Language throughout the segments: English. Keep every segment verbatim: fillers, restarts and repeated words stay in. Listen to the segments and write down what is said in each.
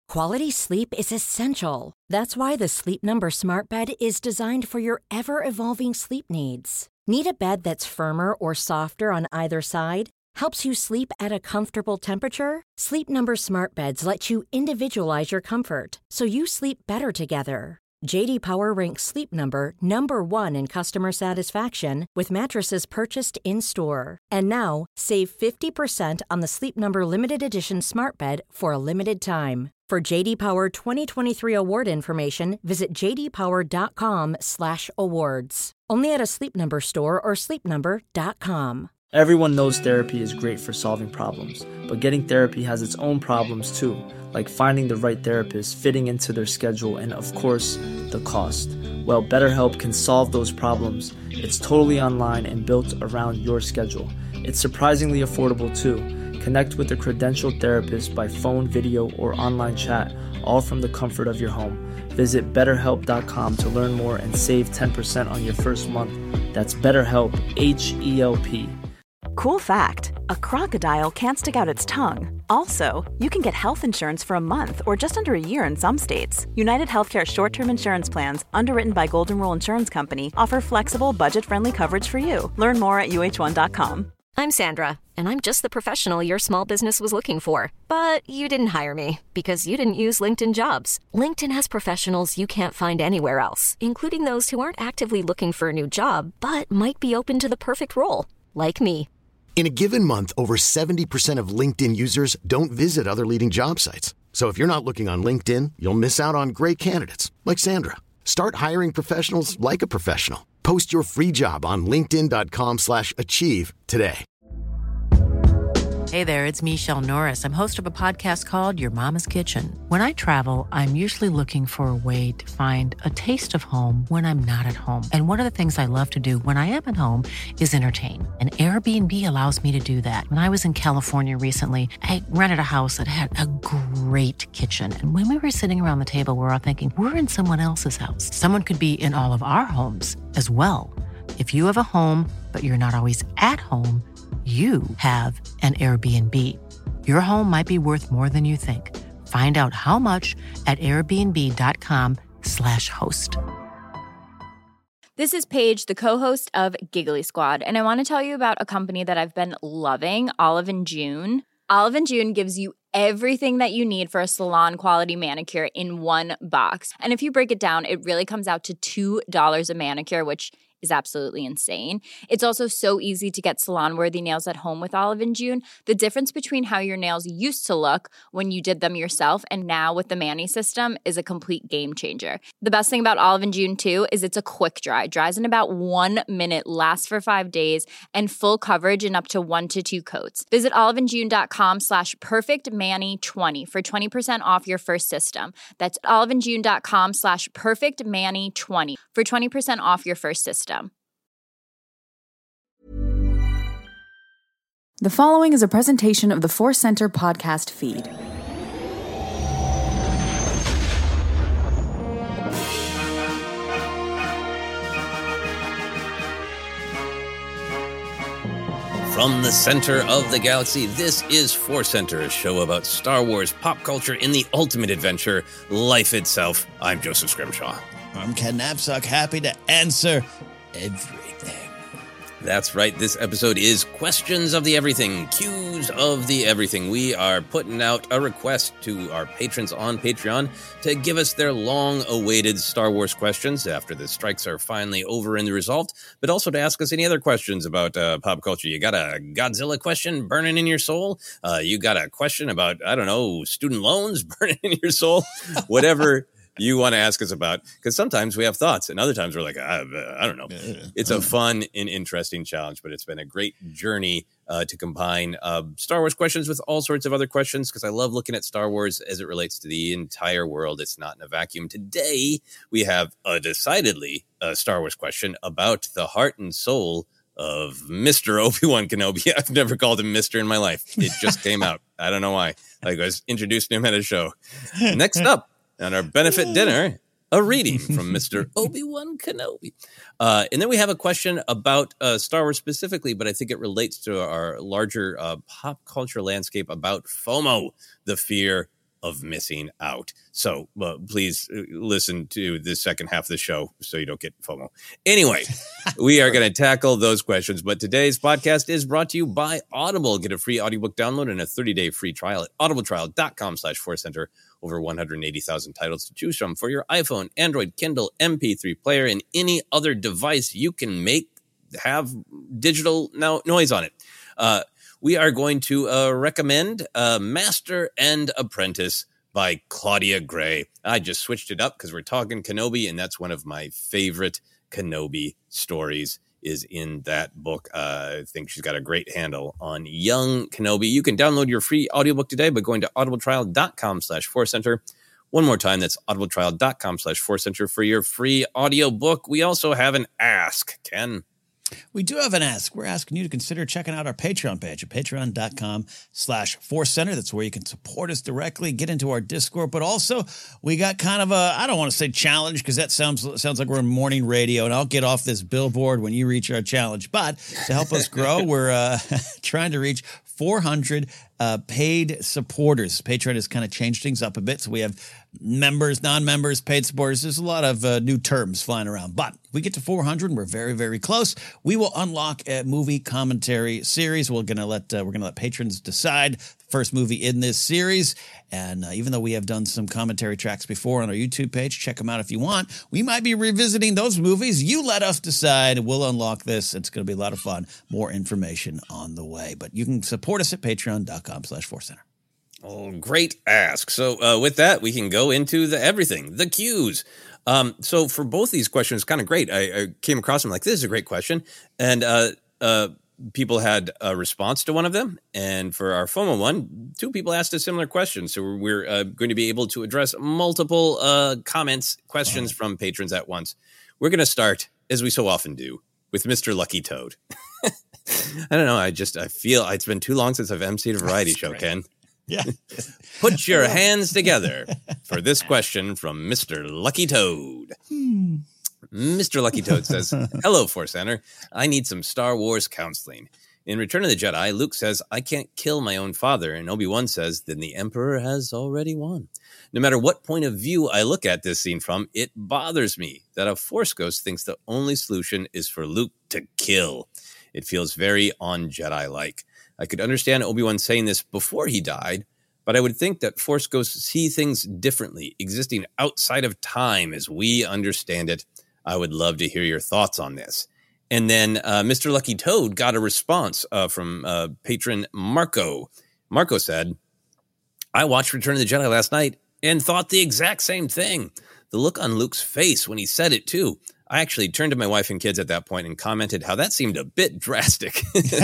Quality sleep is essential. That's why the Sleep Number Smart Bed is designed for your ever-evolving sleep needs. Need a bed that's firmer or softer on either side? Helps you sleep at a comfortable temperature? Sleep Number Smart Beds let you individualize your comfort, so you sleep better together. J D Power ranks Sleep Number number one in customer satisfaction with mattresses purchased in-store. And now, save fifty percent on the Sleep Number Limited Edition Smart Bed for a limited time. For J D Power twenty twenty-three award information, visit j d power dot com slash awards. Only at a Sleep Number store or sleep number dot com. Everyone knows therapy is great for solving problems, but getting therapy has its own problems too, like finding the right therapist, fitting into their schedule, and of course, the cost. Well, BetterHelp can solve those problems. It's totally online and built around your schedule. It's surprisingly affordable too. Connect with a credentialed therapist by phone, video, or online chat, all from the comfort of your home. Visit better help dot com to learn more and save ten percent on your first month. That's BetterHelp, H E L P. Cool fact, a crocodile can't stick out its tongue. Also, you can get health insurance for a month or just under a year in some states. United Healthcare short-term insurance plans, underwritten by Golden Rule Insurance Company, offer flexible, budget-friendly coverage for you. Learn more at u h one dot com. I'm Sandra, and I'm just the professional your small business was looking for. But you didn't hire me because you didn't use LinkedIn Jobs. LinkedIn has professionals you can't find anywhere else, including those who aren't actively looking for a new job, but might be open to the perfect role, like me. In a given month, over seventy percent of LinkedIn users don't visit other leading job sites. So if you're not looking on LinkedIn, you'll miss out on great candidates like Sandra. Start hiring professionals like a professional. Post your free job on linkedin dot com slash achieve today. Hey there, it's Michelle Norris. I'm host of a podcast called Your Mama's Kitchen. When I travel, I'm usually looking for a way to find a taste of home when I'm not at home. And one of the things I love to do when I am at home is entertain. And Airbnb allows me to do that. When I was in California recently, I rented a house that had a great kitchen. And when we were sitting around the table, we were all thinking, we're in someone else's house. Someone could be in all of our homes as well. If you have a home, but you're not always at home, you have an Airbnb. Your home might be worth more than you think. Find out how much at airbnb dot com slash host. This is Paige, the co-host of Giggly Squad, and I want to tell you about a company that I've been loving, Olive and June. Olive and June gives you everything that you need for a salon-quality manicure in one box. And if you break it down, it really comes out to two dollars a manicure, which is absolutely insane. It's also so easy to get salon-worthy nails at home with Olive and June. The difference between how your nails used to look when you did them yourself and now with the Mani system is a complete game changer. The best thing about Olive and June, too, is it's a quick dry. Dries in about one minute, lasts for five days, and full coverage in up to one to two coats. Visit oliveandjune.com slash perfectmani20 for twenty percent off your first system. That's oliveandjune.com slash perfectmani20 for twenty percent off your first system. The following is a presentation of the Force Center podcast feed. From the center of the galaxy, this is Force Center, a show about Star Wars pop culture in the ultimate adventure, life itself. I'm Joseph Scrimshaw. I'm Ken Knapsack, happy to answer everything. That's right. This episode is Questions of the Everything, Cues of the Everything. We are putting out a request to our patrons on Patreon to give us their long-awaited Star Wars questions after the strikes are finally over and resolved, but also to ask us any other questions about uh, pop culture. You got a Godzilla question burning in your soul? Uh, you got a question about, I don't know, student loans burning in your soul? Whatever you want to ask us about, because sometimes we have thoughts and other times we're like, I, I don't know. It's a fun and interesting challenge, but it's been a great journey uh, to combine uh, Star Wars questions with all sorts of other questions, because I love looking at Star Wars as it relates to the entire world. It's not in a vacuum. Today, we have a decidedly a Star Wars question about the heart and soul of Mister Obi-Wan Kenobi. I've never called him Mister in my life. It just came out. I don't know why. Like I was introducing him at a show. Next up, on our benefit dinner, a reading from Mister Obi-Wan Kenobi. Uh, and then we have a question about uh, Star Wars specifically, but I think it relates to our larger uh, pop culture landscape about FOMO, the fear of missing out. So uh, please listen to the second half of the show so you don't get FOMO. Anyway, we are going to tackle those questions, but today's podcast is brought to you by Audible. Get a free audiobook download and a thirty-day free trial at audibletrial.com slash force center. Over one hundred eighty thousand titles to choose from for your iPhone, Android, Kindle, M P three player, and any other device you can make have digital no- noise on it. Uh, we are going to uh, recommend uh, Master and Apprentice by Claudia Gray. I just switched it up because we're talking Kenobi, and that's one of my favorite Kenobi stories is in that book. Uh, I think she's got a great handle on young Kenobi. You can download your free audiobook today by going to audibletrial.com slash force center. One more time, that's audibletrial.com slash force center for your free audiobook. We also have an ask, Ken. We do have an ask. We're asking you to consider checking out our Patreon page at patreon.com slash force center. That's where you can support us directly, get into our Discord. But also, we got kind of a, I don't want to say challenge because that sounds sounds like we're in morning radio, and I'll get off this billboard when you reach our challenge. But to help us grow, we're uh, trying to reach four hundred uh, paid supporters. Patreon has kind of changed things up a bit. So we have members, non-members, paid supporters. There's a lot of uh, new terms flying around. But if we get to four hundred, and we're very, very close, we will unlock a movie commentary series. We're gonna let uh, we're gonna let patrons decide the first movie in this series. And uh, even though we have done some commentary tracks before on our YouTube page, check them out if you want. We might be revisiting those movies. You let us decide. We'll unlock this. It's going to be a lot of fun. More information on the way. But you can support us at patreon.com slash force center. Oh, great ask. So uh, with that, we can go into the everything, the cues. Um, so for both these questions, kind of great. I, I came across them like, this is a great question. And uh, uh, people had a response to one of them. And for our FOMO one, two people asked a similar question. So we're, we're uh, going to be able to address multiple uh, comments, questions from patrons at once. We're going to start, as we so often do, with Mister Lucky Toad. I don't know. I just, I feel it's been too long since I've emceed a variety That's show, great. Ken. Yeah. Put your hands together for this question from Mister Lucky Toad. Hmm. Mister Lucky Toad says, hello, Force Center. I need some Star Wars counseling. In Return of the Jedi, Luke says, I can't kill my own father. And Obi-Wan says, then the Emperor has already won. No matter what point of view I look at this scene from, it bothers me that a Force ghost thinks the only solution is for Luke to kill. It feels very on-Jedi-like. I could understand Obi-Wan saying this before he died, but I would think that Force ghosts see things differently, existing outside of time as we understand it. I would love to hear your thoughts on this. And then uh, Mister Lucky Toad got a response uh, from uh, patron Marco. Marco said, I watched Return of the Jedi last night and thought the exact same thing. The look on Luke's face when he said it, too. I actually turned to my wife and kids at that point and commented how that seemed a bit drastic. Bit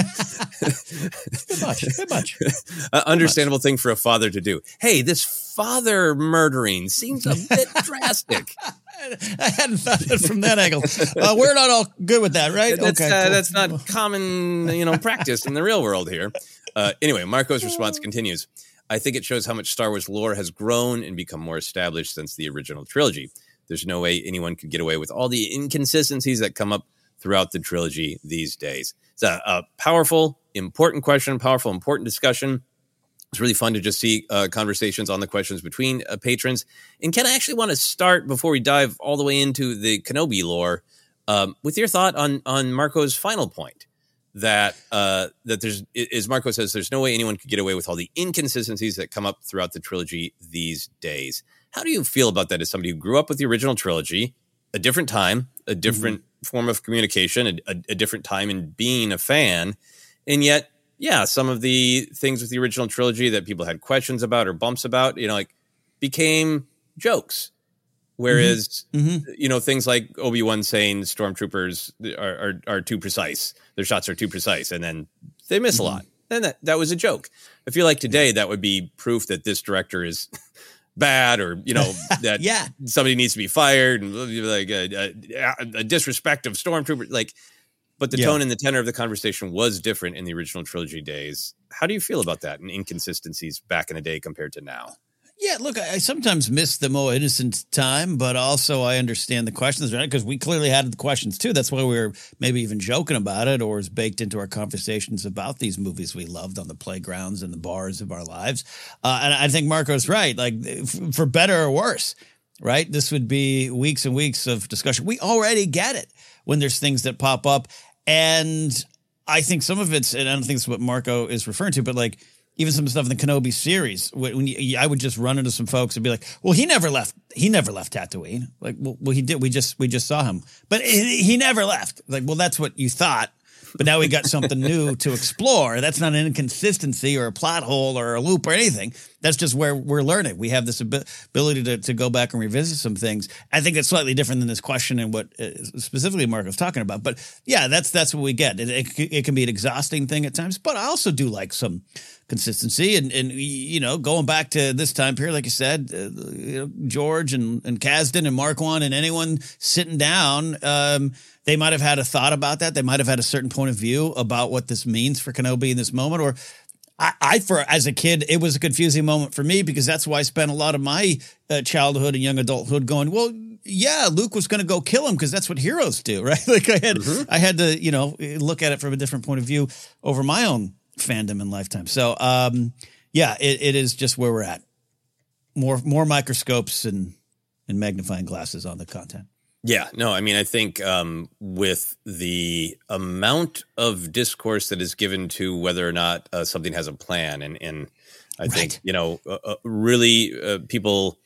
much, bit much. Uh, understandable much. Thing for a father to do. Hey, this father murdering seems a bit drastic. I hadn't thought of it from that angle. Uh, we're not all good with that, right? That's, okay, uh, cool. That's not common, you know, practice in the real world here. Uh, anyway, Marco's response continues. I think it shows how much Star Wars lore has grown and become more established since the original trilogy. There's no way anyone could get away with all the inconsistencies that come up throughout the trilogy these days. It's a, a powerful, important question, powerful, important discussion. It's really fun to just see uh, conversations on the questions between uh, patrons. And Ken, I actually want to start, before we dive all the way into the Kenobi lore, um, with your thought on on Marco's final point. That uh, that there's, as Marco says, there's no way anyone could get away with all the inconsistencies that come up throughout the trilogy these days. How do you feel about that as somebody who grew up with the original trilogy, a different time, a different mm-hmm. form of communication, a, a, a different time in being a fan, and yet, yeah, some of the things with the original trilogy that people had questions about or bumps about, you know, like became jokes. Whereas, mm-hmm. you know, things like Obi-Wan saying stormtroopers are, are, are too precise. Their shots are too precise. And then they miss mm-hmm. a lot. And that, that was a joke. I feel like today that would be proof that this director is bad, or, you know, that yeah. somebody needs to be fired, and like a, a, a disrespect of stormtroopers. Like, but the yeah. tone and the tenor of the conversation was different in the original trilogy days. How do you feel about that and inconsistencies back in the day compared to now? Yeah, look, I, I sometimes miss the more innocent time, but also I understand the questions, right? Because we clearly had the questions too. That's why we were maybe even joking about it, or is baked into our conversations about these movies we loved on the playgrounds and the bars of our lives. Uh, and I think Marco's right. Like, f- for better or worse, right? This would be weeks and weeks of discussion. We already get it when there's things that pop up, and I think some of it's, and I don't think it's what Marco is referring to, but like, even some stuff in the Kenobi series, when you, I would just run into some folks and be like, "Well, he never left. He never left Tatooine." Like, well, well he did. We just we just saw him, but he, he never left. Like, well, that's what you thought, but now we got something new to explore. That's not an inconsistency or a plot hole or a loop or anything. That's just where we're learning. We have this ab- ability to to go back and revisit some things. I think that's slightly different than this question and what uh, specifically Marco's talking about. But yeah, that's that's what we get. It, it, it can be an exhausting thing at times, but I also do like some consistency and, and, you know, going back to this time period, like you said, uh, you know, George and, and Kasdan and Marquand and anyone sitting down, um, they might have had a thought about that. They might have had a certain point of view about what this means for Kenobi in this moment. Or I, I for as a kid, it was a confusing moment for me because that's why I spent a lot of my uh, childhood and young adulthood going, well, yeah, Luke was going to go kill him because that's what heroes do, right? Like I had, mm-hmm. I had to, you know, look at it from a different point of view over my own fandom and lifetime. So, um, yeah, it, it is just where we're at. More, more microscopes and, and magnifying glasses on the content. Yeah, no, I mean, I think um, with the amount of discourse that is given to whether or not uh, something has a plan, and, and I right. think, you know, uh, uh, really uh, people,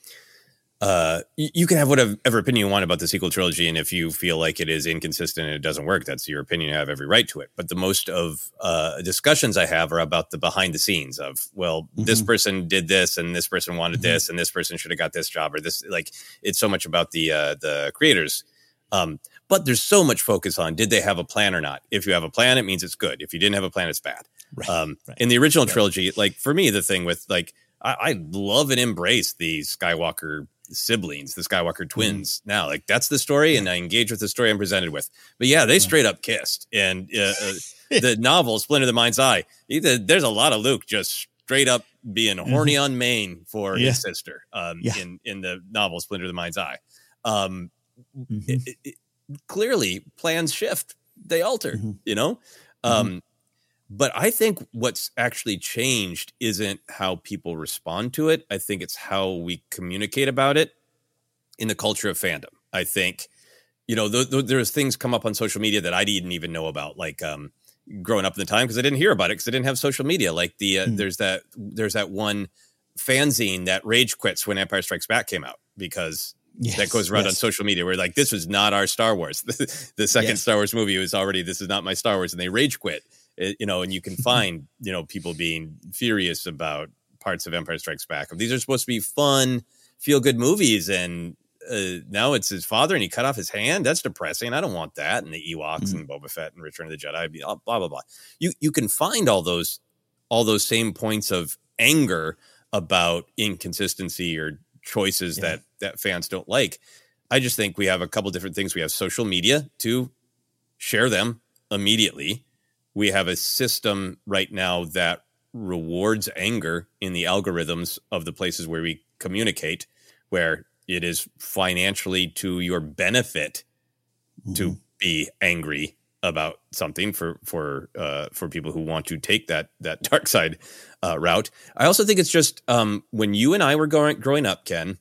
uh, you can have whatever opinion you want about the sequel trilogy, and if you feel like it is inconsistent and it doesn't work, that's your opinion. You have every right to it. But the most of uh, discussions I have are about the behind the scenes of, well, mm-hmm. this person did this, and this person wanted mm-hmm. this, and this person should have got this job, or this. Like, it's so much about the uh, the creators. Um, but there's so much focus on, did they have a plan or not? If you have a plan, it means it's good. If you didn't have a plan, it's bad. Right. Um, right. In the original right. trilogy, like for me, the thing with like, I, I love and embrace the Skywalker siblings, the Skywalker twins. Mm. Now, like that's the story, and I engage with the story I'm presented with. But yeah, they straight up kissed. And uh, uh, the novel Splinter the Mind's Eye, either, there's a lot of Luke just straight up being horny mm-hmm. on main for yeah. his sister um, yeah. in in the novel Splinter the Mind's Eye. Um, mm-hmm. it, it, clearly, plans shift; they alter. Mm-hmm. You know. Um, mm-hmm. But I think what's actually changed isn't how people respond to it. I think it's how we communicate about it in the culture of fandom. I think, you know, th- th- there's things come up on social media that I didn't even know about, like um, growing up in the time, because I didn't hear about it because I didn't have social media. Like the uh, mm. there's that there's that one fanzine that rage quits when Empire Strikes Back came out because yes, that goes around yes. on social media where like, this was not our Star Wars. The second yes. Star Wars movie was already, this is not my Star Wars, and they rage quit. It, you know, and you can find, you know, people being furious about parts of Empire Strikes Back. These are supposed to be fun, feel good movies. And uh, now it's his father and he cut off his hand. That's depressing. I don't want that. And the Ewoks mm-hmm. and Boba Fett and Return of the Jedi, blah, blah, blah. You, you can find all those, all those same points of anger about inconsistency or choices yeah. that, that fans don't like. I just think we have a couple different things. We have social media to share them immediately. We have a system right now that rewards anger in the algorithms of the places where we communicate, where it is financially to your benefit mm-hmm. to be angry about something for for uh, for people who want to take that that dark side uh, route. I also think it's just um, when you and I were growing growing up, Ken,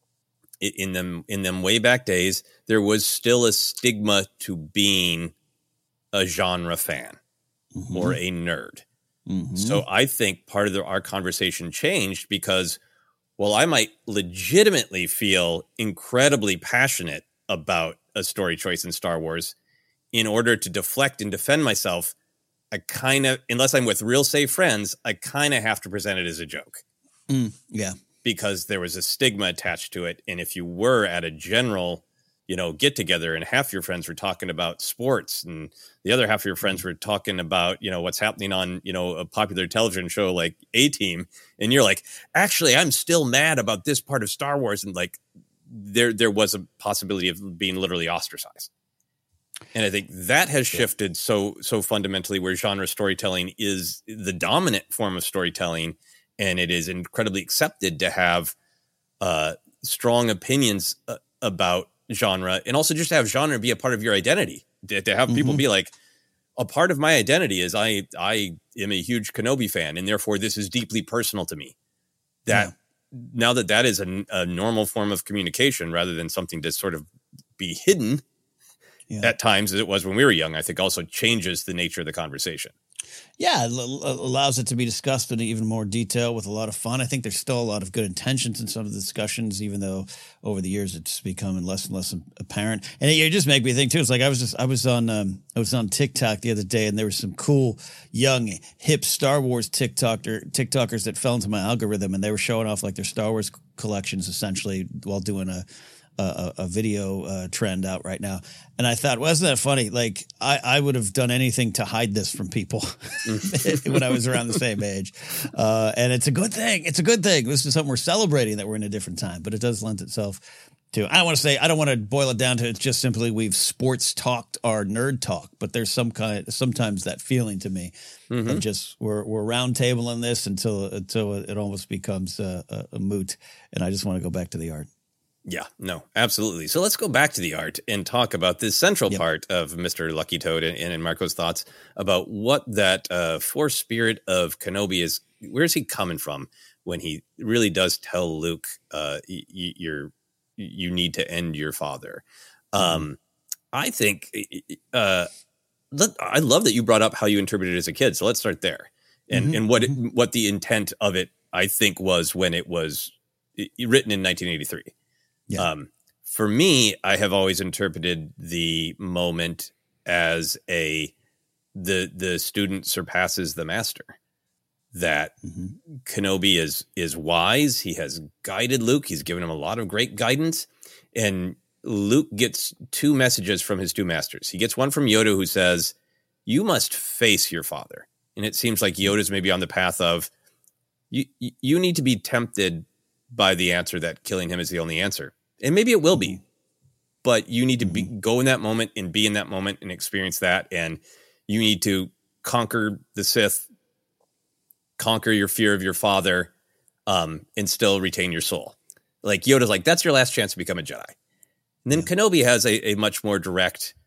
in them in them way back days, there was still a stigma to being a genre fan. Mm-hmm. or a nerd. Mm-hmm. So I think part of the, our conversation changed because, well, I might legitimately feel incredibly passionate about a story choice in Star Wars. In order to deflect and defend myself, I kind of, unless I'm with real safe friends, I kind of have to present it as a joke. Mm, yeah. Because there was a stigma attached to it. And if you were at a general, you know, get together and half your friends were talking about sports and the other half of your friends were talking about, you know, what's happening on, you know, a popular television show like A-Team. And you're like, actually, I'm still mad about this part of Star Wars. And like, there, there was a possibility of being literally ostracized. And I think that has shifted so, so fundamentally where genre storytelling is the dominant form of storytelling. And it is incredibly accepted to have uh, strong opinions uh, about genre, and also just to have genre be a part of your identity. To, to have mm-hmm. people be like, a part of my identity is I I am a huge Kenobi fan, and therefore this is deeply personal to me. That yeah. Now that that is a, a normal form of communication rather than something to sort of be hidden yeah. at times as it was when we were young, I think also changes the nature of the conversation. Yeah, it l- allows it to be discussed in even more detail with a lot of fun. I think there's still a lot of good intentions in some of the discussions, even though over the years it's becoming less and less apparent. And it, it just makes me think too. It's like I was just I was on um, I was on TikTok the other day, and there were some cool young hip Star Wars TikToker TikTokers that fell into my algorithm, and they were showing off like their Star Wars collections essentially while doing a. A, a video uh, trend out right now. And I thought, well, isn't that funny? Like, I, I would have done anything to hide this from people when I was around the same age. Uh, and it's a good thing. It's a good thing. This is something we're celebrating, that we're in a different time, but it does lend itself to, I don't want to say, I don't want to boil it down to it's just simply we've sports talked our nerd talk, but there's some kind, sometimes that feeling to me mm-hmm. that just we're, we're round tabling this until, until it almost becomes a, a, a moot. And I just want to go back to the art. Yeah, no, absolutely. So let's go back to the art and talk about this central yep. part of Mister Lucky Toad and, and Marco's thoughts about what that uh, force spirit of Kenobi is. Where's he coming from when he really does tell Luke, uh, y- y- you're, you need to end your father? Um, I think uh, let, I love that you brought up how you interpreted it as a kid. So let's start there. And, mm-hmm. and what, it, what the intent of it, I think, was when it was written in nineteen eighty-three. Yeah. Um, for me, I have always interpreted the moment as a the the student surpasses the master. That mm-hmm. Kenobi is is wise. He has guided Luke. He's given him a lot of great guidance. And Luke gets two messages from his two masters. He gets one from Yoda who says, "You must face your father." And it seems like Yoda's maybe on the path of you. You need to be tempted by the answer that killing him is the only answer. And maybe it will be, but you need to be, go in that moment and be in that moment and experience that. And you need to conquer the Sith, conquer your fear of your father, um, and still retain your soul. Like Yoda's like, that's your last chance to become a Jedi. And then yeah. Kenobi has a, a much more direct,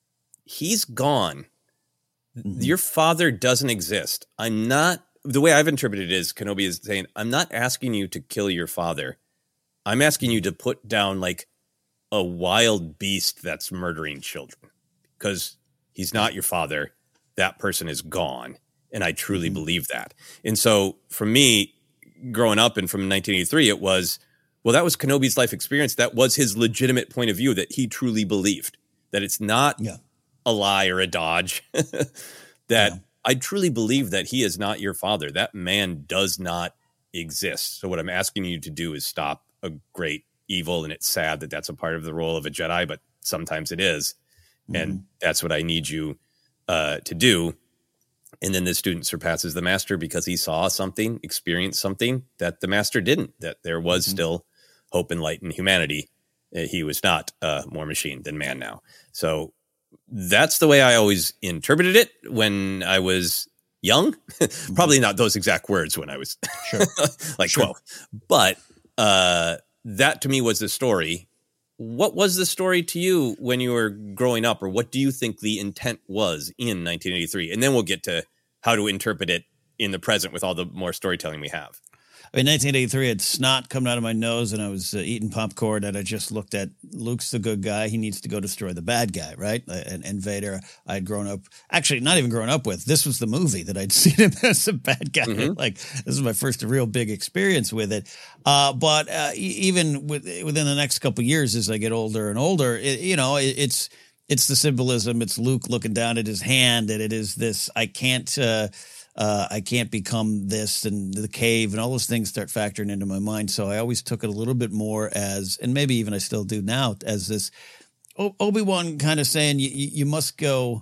he's gone. Mm-hmm. Your father doesn't exist. I'm not, the way I've interpreted it is Kenobi is saying, I'm not asking you to kill your father. I'm asking you to put down like a wild beast that's murdering children, because he's not your father. That person is gone. And I truly mm-hmm. believe that. And so for me, growing up and from nineteen eighty-three, it was, well, that was Kenobi's life experience. That was his legitimate point of view, that he truly believed that it's not yeah. a lie or a dodge, that yeah. I truly believe that he is not your father. That man does not exist. So what I'm asking you to do is stop a great evil, and it's sad that that's a part of the role of a Jedi, but sometimes it is. Mm-hmm. And that's what I need you uh, to do. And then the student surpasses the master because he saw something, experienced something that the master didn't, that there was mm-hmm. still hope and light in humanity. Uh, he was not uh, more machine than man now. So that's the way I always interpreted it when I was young. Probably not those exact words when I was sure. like sure. twelve. But uh, that to me was the story. What was the story to you when you were growing up, or what do you think the intent was in nineteen eighty-three? And then we'll get to how to interpret it in the present with all the more storytelling we have. In nineteen eighty-three, I had snot coming out of my nose, and I was uh, eating popcorn, and I just looked at Luke's the good guy. He needs to go destroy the bad guy, right? And, and Vader, I had grown up, actually not even grown up with. This was the movie that I'd seen him as a bad guy. Mm-hmm. Like, this is my first real big experience with it. Uh, but uh, even with, within the next couple of years, as I get older and older, it, you know, it, it's it's the symbolism. It's Luke looking down at his hand, and it is this, I can't... Uh, Uh, I can't become this, and the cave and all those things start factoring into my mind. So I always took it a little bit more as, and maybe even I still do now, as this o- Obi-Wan kind of saying, you, you must go,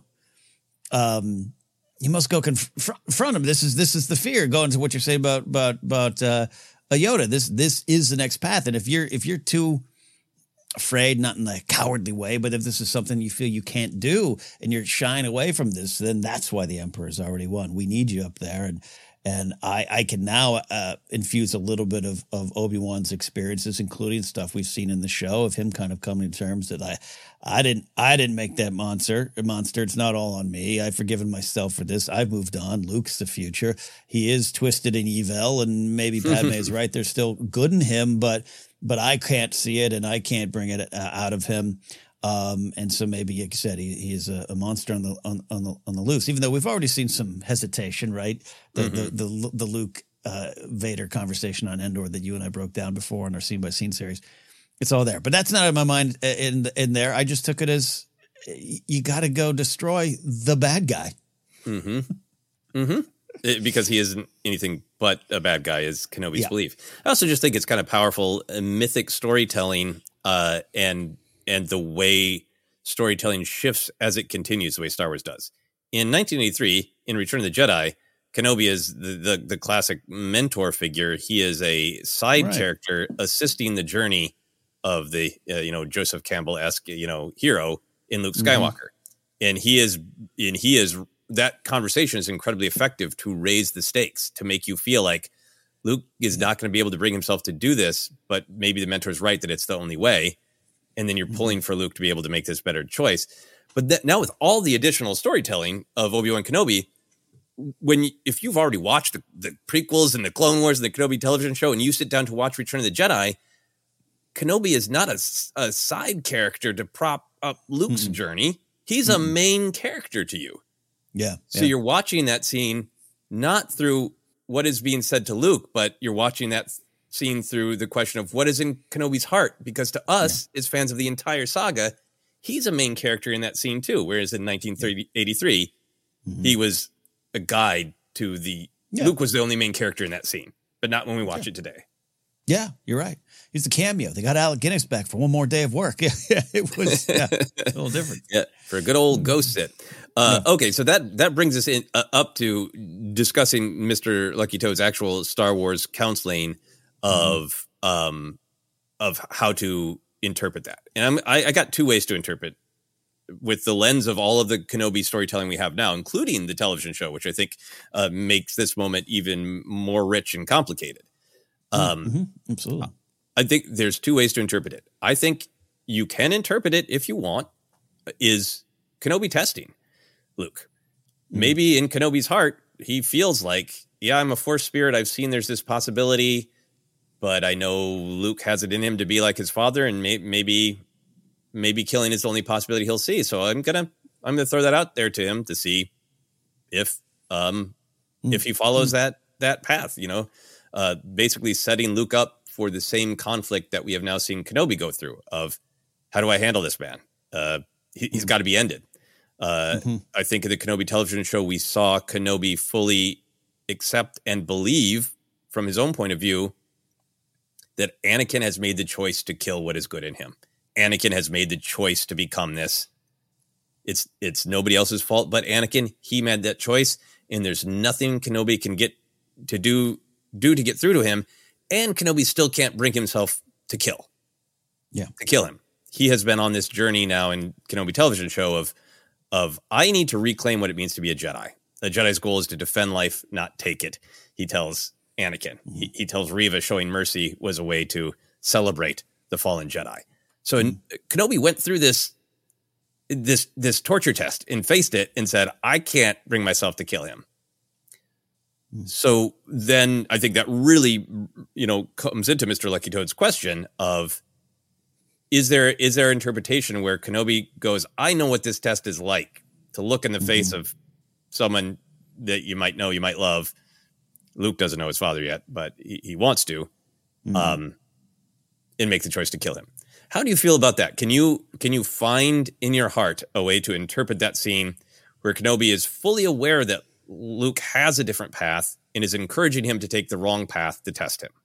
um, you must go confront him. This is, this is the fear, going to what you're saying about, about, about, uh, a Yoda. This, this is the next path. And if you're, if you're too afraid, not in a cowardly way, but if this is something you feel you can't do and you're shying away from this, then that's why the Emperor's already won. We need you up there. And And I, I can now uh, infuse a little bit of, of Obi-Wan's experiences, including stuff we've seen in the show of him kind of coming to terms that I, I didn't, I didn't make that monster. Monster. It's not all on me. I've forgiven myself for this. I've moved on. Luke's the future. He is twisted and evil, and maybe Padme is right. There's still good in him, but but I can't see it, and I can't bring it uh, out of him. Um, and so maybe, like you said, he, he is a, a monster on the on, on the on the loose. Even though we've already seen some hesitation, right? The mm-hmm. the, the the Luke uh, Vader conversation on Endor that you and I broke down before in our scene by scene series, it's all there. But that's not in my mind in in there. I just took it as you got to go destroy the bad guy. Mm-hmm. Mm-hmm. It, because he isn't anything but a bad guy, is Kenobi's yeah. belief. I also just think it's kind of powerful uh, mythic storytelling, uh, and. and the way storytelling shifts as it continues, the way Star Wars does. In nineteen eighty-three, in Return of the Jedi, Kenobi is the, the, the classic mentor figure. He is a side right. character assisting the journey of the, uh, you know, Joseph Campbell-esque, you know, hero in Luke Skywalker. Mm-hmm. And he is, and he is, that conversation is incredibly effective to raise the stakes, to make you feel like Luke is not going to be able to bring himself to do this, but maybe the mentor is right that it's the only way. And then you're pulling for Luke to be able to make this better choice. But th- now with all the additional storytelling of Obi-Wan Kenobi, when you, if you've already watched the, the prequels and the Clone Wars and the Kenobi television show, and you sit down to watch Return of the Jedi, Kenobi is not a, a side character to prop up Luke's mm-hmm. journey. He's mm-hmm. a main character to you. Yeah. So yeah. you're watching that scene not through what is being said to Luke, but you're watching that seen through the question of what is in Kenobi's heart, because to us, yeah. as fans of the entire saga, he's a main character in that scene too. Whereas in nineteen eighty-three, mm-hmm. he was a guide to the, yeah. Luke was the only main character in that scene, but not when we watch yeah. it today. Yeah, you're right. He's the cameo. They got Alec Guinness back for one more day of work. Yeah, it was yeah, a little different. Yeah, for a good old ghost sit. Uh, yeah. Okay, so that that brings us in uh, up to discussing Mister Lucky Toad's actual Star Wars counseling of um of how to interpret that. And I'm, I, I got two ways to interpret with the lens of all of the Kenobi storytelling we have now, including the television show, which I think uh, makes this moment even more rich and complicated. Um, mm-hmm. Absolutely. I think there's two ways to interpret it. I think you can interpret it if you want, is Kenobi testing Luke. Mm-hmm. Maybe in Kenobi's heart, he feels like, yeah, I'm a Force spirit. I've seen there's this possibility, but I know Luke has it in him to be like his father, and may, maybe maybe killing is the only possibility he'll see. So I'm gonna I'm gonna throw that out there to him to see if um mm. if he follows mm. that that path. You know, uh, basically setting Luke up for the same conflict that we have now seen Kenobi go through. Of how do I handle this man? Uh, he, he's got to be ended. Uh, mm-hmm. I think in the Kenobi television show we saw Kenobi fully accept and believe from his own point of view that Anakin has made the choice to kill what is good in him. Anakin has made the choice to become this. It's it's nobody else's fault but Anakin. He made that choice, and there's nothing Kenobi can get to do do to get through to him, and Kenobi still can't bring himself to kill. Yeah. To kill him. He has been on this journey now in Kenobi television show of of I need to reclaim what it means to be a Jedi. A Jedi's goal is to defend life, not take it. He tells Anakin. Mm-hmm. He, he tells Reva showing mercy was a way to celebrate the fallen Jedi. So mm-hmm. Kenobi went through this, this, this torture test and faced it and said, I can't bring myself to kill him. Mm-hmm. So then I think that really, you know, comes into Mister Lucky Toad's question of, is there, is there interpretation where Kenobi goes, I know what this test is like, to look in the mm-hmm. face of someone that you might know, you might love. Luke doesn't know his father yet, but he, he wants to, mm-hmm. um, and make the choice to kill him. How do you feel about that? Can you can you find in your heart a way to interpret that scene where Kenobi is fully aware that Luke has a different path and is encouraging him to take the wrong path to test him?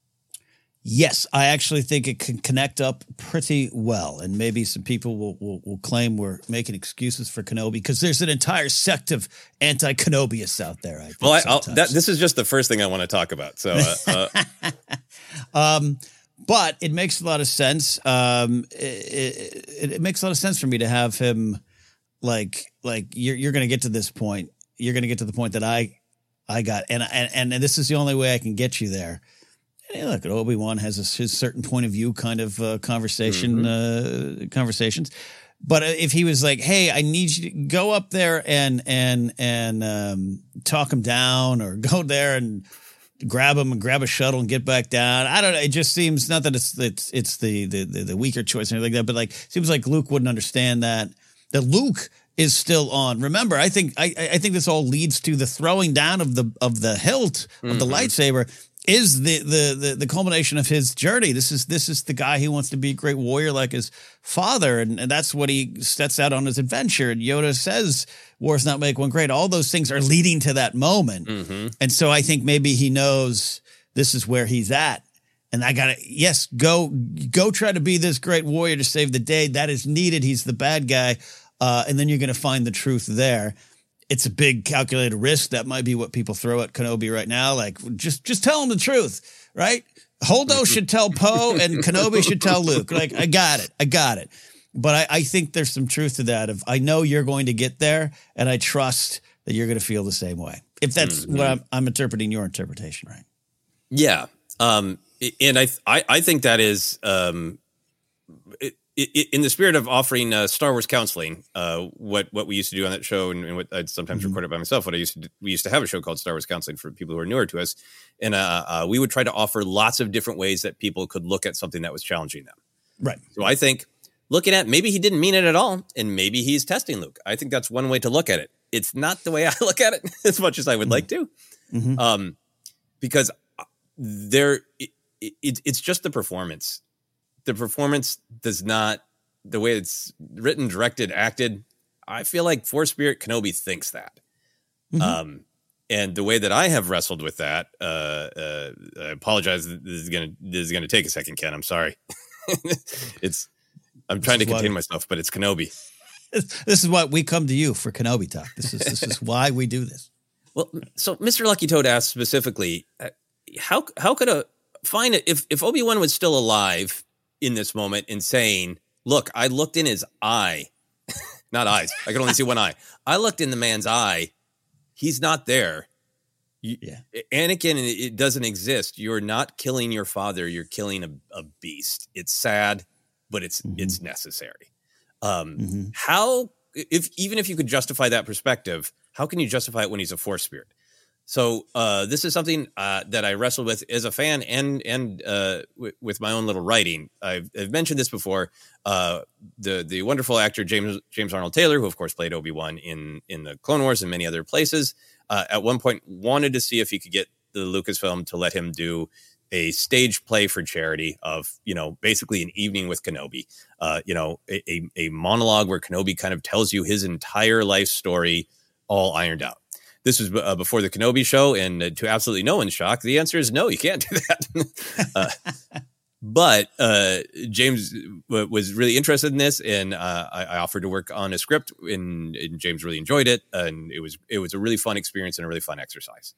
Yes, I actually think it can connect up pretty well. And maybe some people will, will, will claim we're making excuses for Kenobi because there's an entire sect of anti-Kenobyists out there. I think well, I, I'll, that, this is just the first thing I want to talk about. So, uh, uh. um, but it makes a lot of sense. Um, it, it, it makes a lot of sense for me to have him like, like you're, you're going to get to this point. You're going to get to the point that I, I got, and and and this is the only way I can get you there. Hey, look, Obi-Wan has a, his certain point of view kind of uh, conversation mm-hmm. uh, conversations. But if he was like, "Hey, I need you to go up there and and and um, talk him down, or go there and grab him and grab a shuttle and get back down," I don't know. It just seems, not that it's it's it's the the the, the weaker choice or anything like that, but like seems like Luke wouldn't understand that. That Luke is still on. Remember, I think I I think this all leads to the throwing down of the of the hilt of mm-hmm. the lightsaber. Is the, the the the culmination of his journey. This is this is the guy who wants to be a great warrior like his father, and, and that's what he sets out on his adventure. And Yoda says, "Wars not make one great." All those things are leading to that moment, mm-hmm. and so I think maybe he knows this is where he's at. And I gotta, yes, go go try to be this great warrior to save the day. That is needed. He's the bad guy, uh, and then you're going to find the truth there. It's a big calculated risk. That might be what people throw at Kenobi right now. Like, just just tell him the truth, right? Holdo should tell Poe, and Kenobi should tell Luke. Like, I got it. I got it. But I, I think there's some truth to that. Of I know you're going to get there, and I trust that you're going to feel the same way. If that's mm-hmm. what I'm, I'm interpreting your interpretation, right? Yeah. Um, and I, I, I think that is um, it, in the spirit of offering uh, Star Wars counseling, uh, what what we used to do on that show, and, and what I'd sometimes mm-hmm. record it by myself. What I used to do, we used to have a show called Star Wars Counseling for people who are newer to us, and uh, uh, we would try to offer lots of different ways that people could look at something that was challenging them. Right. So I think looking at maybe he didn't mean it at all, and maybe he's testing Luke. I think that's one way to look at it. It's not the way I look at it as much as I would mm-hmm. like to, mm-hmm. um, because there it, it, it's just the performance. The performance does not, the way it's written, directed, acted, I feel like Force Spirit Kenobi thinks that. Mm-hmm. Um, and the way that I have wrestled with that, uh, uh, I apologize. This is gonna this is gonna take a second, Ken. I'm sorry. it's I'm trying to contain myself, but it's Kenobi. This is why we come to you for Kenobi talk. This is this is why we do this. Well, so Mister Lucky Toad asked specifically, uh, how how could a find it if if Obi-Wan was still alive in this moment and saying, "Look, I looked in his eye," not eyes. I could only see one eye. I looked in the man's eye. He's not there. You, yeah. Anakin, it doesn't exist. You're not killing your father. You're killing a, a beast. It's sad, but it's mm-hmm. it's necessary. Um, mm-hmm. How, if even if you could justify that perspective, how can you justify it when he's a Force spirit? So uh, this is something uh, that I wrestled with as a fan and and uh, w- with my own little writing. I've, I've mentioned this before. Uh, the the wonderful actor James James Arnold Taylor, who of course played Obi-Wan in in the Clone Wars and many other places, uh, at one point wanted to see if he could get the Lucasfilm to let him do a stage play for charity of, you know, basically an evening with Kenobi. Uh, you know, a, a, a monologue where Kenobi kind of tells you his entire life story, all ironed out. This was uh, before the Kenobi show, and uh, to absolutely no one's shock, the answer is no, you can't do that. uh, but uh, James w- was really interested in this, and uh, I-, I offered to work on a script, and, and James really enjoyed it, and it was it was a really fun experience and a really fun exercise.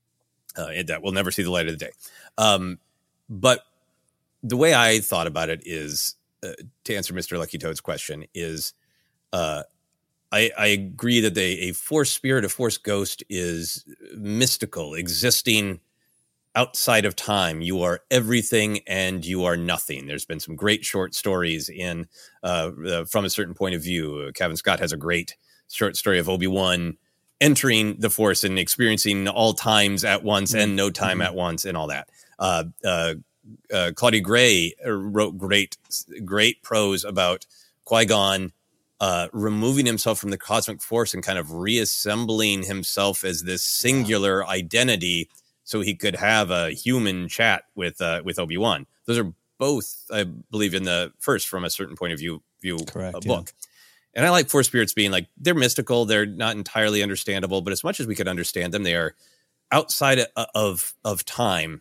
Uh, and that will never see the light of the day. Um, but the way I thought about it is, uh, to answer Mister Lucky Toad's question, is uh, I, I agree that they, a Force spirit, a Force ghost is mystical, existing outside of time. You are everything and you are nothing. There's been some great short stories in uh, uh, from a certain point of view. Uh, Kevin Scott has a great short story of Obi-Wan entering the Force and experiencing all times at once mm-hmm. and no time mm-hmm. at once and all that. Uh, uh, uh, Claudia Gray wrote great, great prose about Qui-Gon uh, removing himself from the cosmic force and kind of reassembling himself as this singular identity so he could have a human chat with uh, with Obi-Wan. Those are both, I believe, in the first From a Certain Point of View, view Correct, uh, book. Yeah. And I like Force spirits being like, they're mystical, they're not entirely understandable, but as much as we could understand them, they are outside of of, of time.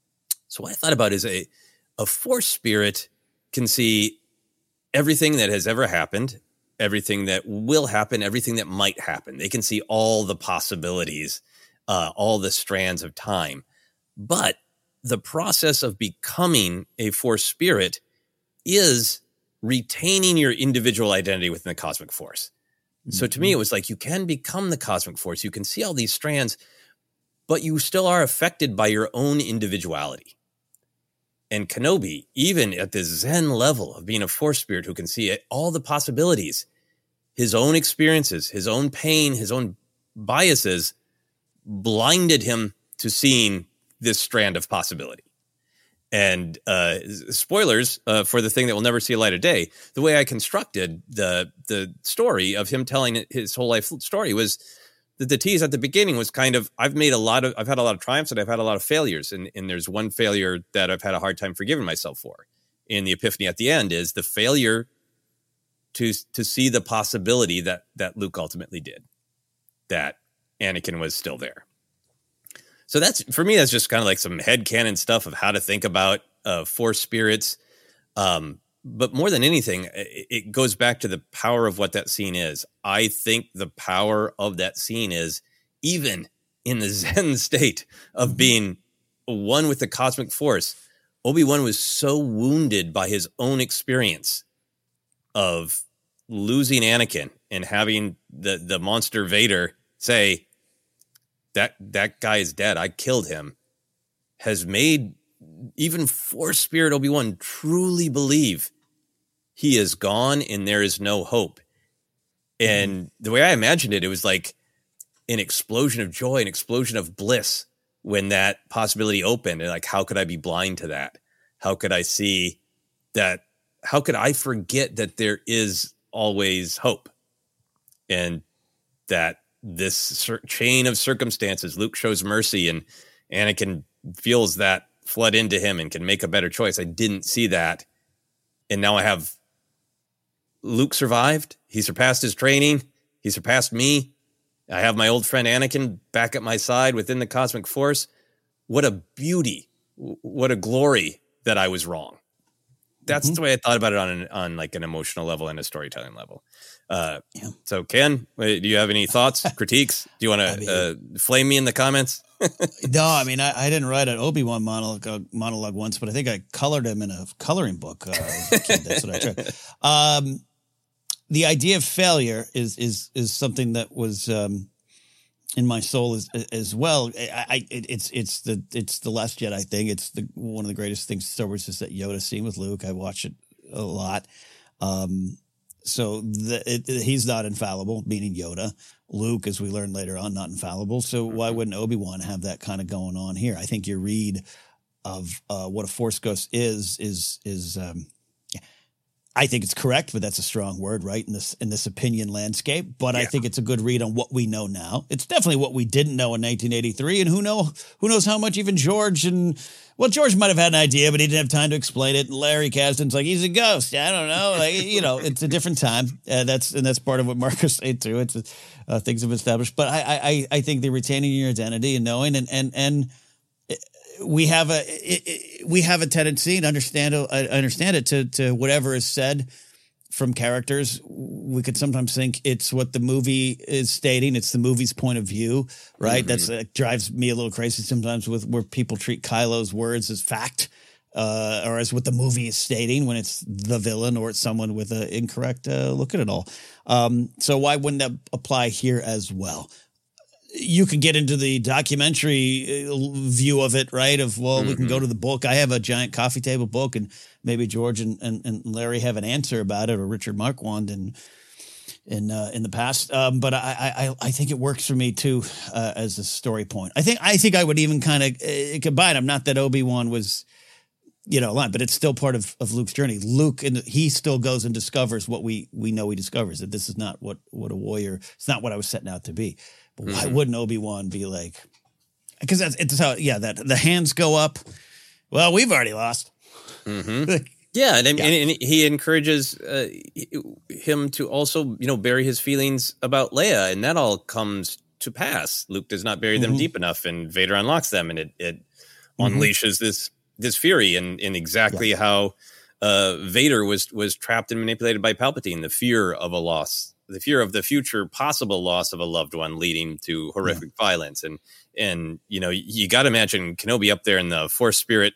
So what I thought about is a, a Force spirit can see everything that has ever happened, everything that will happen, everything that might happen. They can see all the possibilities, uh, all the strands of time. But the process of becoming a Force spirit is retaining your individual identity within the cosmic force. Mm-hmm. So to me, it was like, you can become the cosmic force. You can see all these strands, but you still are affected by your own individuality. And Kenobi, even at this Zen level of being a Force spirit who can see all the possibilities, his own experiences, his own pain, his own biases blinded him to seeing this strand of possibility. And uh, spoilers uh, for the thing that will never see a light of day. The way I constructed the the story of him telling his whole life story was that the tease at the beginning was kind of, I've made a lot of, I've had a lot of triumphs and I've had a lot of failures. And, and there's one failure that I've had a hard time forgiving myself for. And the epiphany at the end is the failure to to see the possibility that that Luke ultimately did, that Anakin was still there. So that's, for me, that's just kind of like some headcanon stuff of how to think about uh, Force spirits. Um, but more than anything, it, it goes back to the power of what that scene is. I think the power of that scene is, even in the Zen state of being one with the cosmic force, Obi-Wan was so wounded by his own experience of losing Anakin and having the, the monster Vader say, that that guy is dead, I killed him, has made even Force spirit Obi-Wan truly believe he is gone and there is no hope. And mm. the way I imagined it, it was like an explosion of joy, an explosion of bliss when that possibility opened. And like, how could I be blind to that? How could I see that? How could I forget that there is always hope? And that this cir- chain of circumstances, Luke shows mercy and Anakin feels that flood into him and can make a better choice. I didn't see that. And now I have Luke survived. He surpassed his training. He surpassed me. I have my old friend Anakin back at my side within the cosmic force. What a beauty. What a glory that I was wrong. That's mm-hmm. the way I thought about it on an, on like an emotional level and a storytelling level. Uh, yeah. So, Ken, do you have any thoughts, critiques? Do you want to I mean, uh, flame me in the comments? No, I mean, I, I didn't write an Obi-Wan monologue, monologue once, but I think I colored him in a coloring book. Uh, as a kid. That's what I tried. Um, the idea of failure is is is something that was um, in my soul as as well. I, I it, it's it's the it's the Last Jedi thing. It's the one of the greatest things Star Wars is that Yoda scene with Luke. I watch it a lot. Um, so the, it, it, he's not infallible, meaning Yoda. Luke, as we learn later on, not infallible. So why wouldn't Obi-Wan have that kind of going on here? I think your read of uh, what a Force ghost is is is. Um, I think it's correct, but that's a strong word, right? In this in this opinion landscape. But yeah. I think it's a good read on what we know now. It's definitely what we didn't know in nineteen eighty-three, and who know who knows how much even George and well, George might have had an idea, but he didn't have time to explain it. And Larry Kasdan's like, he's a ghost. I don't know, like, you know, it's a different time. Uh, that's and that's part of what Marcus said too. It's uh, things have established, but I I I think they're retaining your identity and knowing and and and. We have a it, it, we have a tendency and understand uh, understand it to to whatever is said from characters. We could sometimes think it's what the movie is stating. It's the movie's point of view, right? Mm-hmm. That's uh, drives me a little crazy sometimes with where people treat Kylo's words as fact uh, or as what the movie is stating when it's the villain or it's someone with an incorrect uh, look at it all. Um, so why wouldn't that apply here as well? You can get into the documentary view of it, right? Of, well, mm-hmm. we can go to the book. I have a giant coffee table book, and maybe George and, and, and Larry have an answer about it, or Richard Marquand in in uh, in the past. Um, but I, I I think it works for me too uh, as a story point. I think I think I would even kind of uh, combine them. Not that Obi-Wan was, you know, line, but it's still part of, of Luke's journey. Luke, and he still goes and discovers what we we know he discovers, that this is not what what a warrior. It's not what I was setting out to be. But why mm-hmm. wouldn't Obi-Wan be like, because that's it's how, yeah, that the hands go up. Well, we've already lost. Mm-hmm. yeah, and, yeah. And, and he encourages uh, him to also, you know, bury his feelings about Leia, and that all comes to pass. Luke does not bury them mm-hmm. deep enough, and Vader unlocks them, and it, it mm-hmm. unleashes this this fury, and, and exactly yeah. how uh, Vader was was trapped and manipulated by Palpatine, the fear of a loss. The fear of the future possible loss of a loved one leading to horrific yeah. violence. And, and, you know, you got to imagine Kenobi up there in the Force spirit,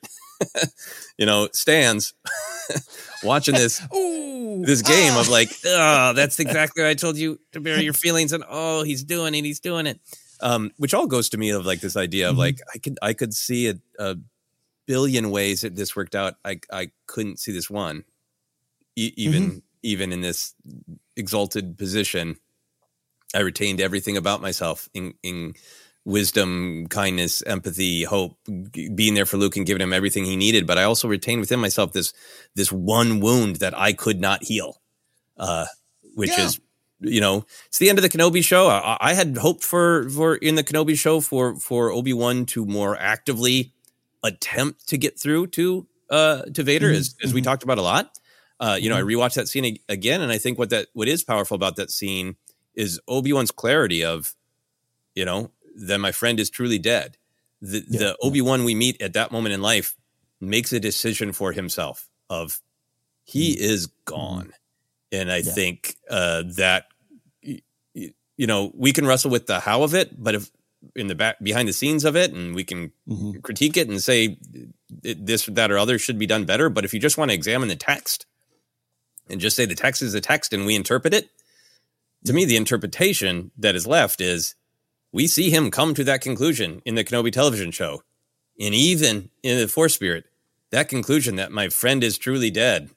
you know, stands watching this, Ooh, this game ah. of like, oh, that's exactly what I told you to bury your feelings. And, oh, he's doing it. He's doing it. Um, which all goes to me of like this idea of Mm-hmm. like I could I could see a, a billion ways that this worked out. I I couldn't see this one, e- even Mm-hmm. even in this exalted position. I retained everything about myself in in wisdom, kindness, empathy, hope, g- being there for Luke and giving him everything he needed. But I also retained within myself this this one wound that I could not heal, uh, which Yeah. is. You know, it's the end of the Kenobi show. I, I had hoped for, for in the Kenobi show for, for Obi-Wan to more actively attempt to get through to, uh, to Vader, Mm-hmm. as, as we talked about a lot. Uh, you know, I rewatched that scene ag- again, and I think what that, what is powerful about that scene is Obi-Wan's clarity of, you know, that my friend is truly dead. The, Yeah. the Obi-Wan we meet at that moment in life makes a decision for himself of he Mm-hmm. is gone. And I Yeah. think uh, that, y- y- you know, we can wrestle with the how of it, but if in the back behind the scenes of it, and we can Mm-hmm. critique it and say it- this, that, or other should be done better. But if you just want to examine the text and just say the text is the text and we interpret it, to me, the interpretation that is left is we see him come to that conclusion in the Kenobi television show. And even in the Force Spirit, that conclusion that my friend is truly dead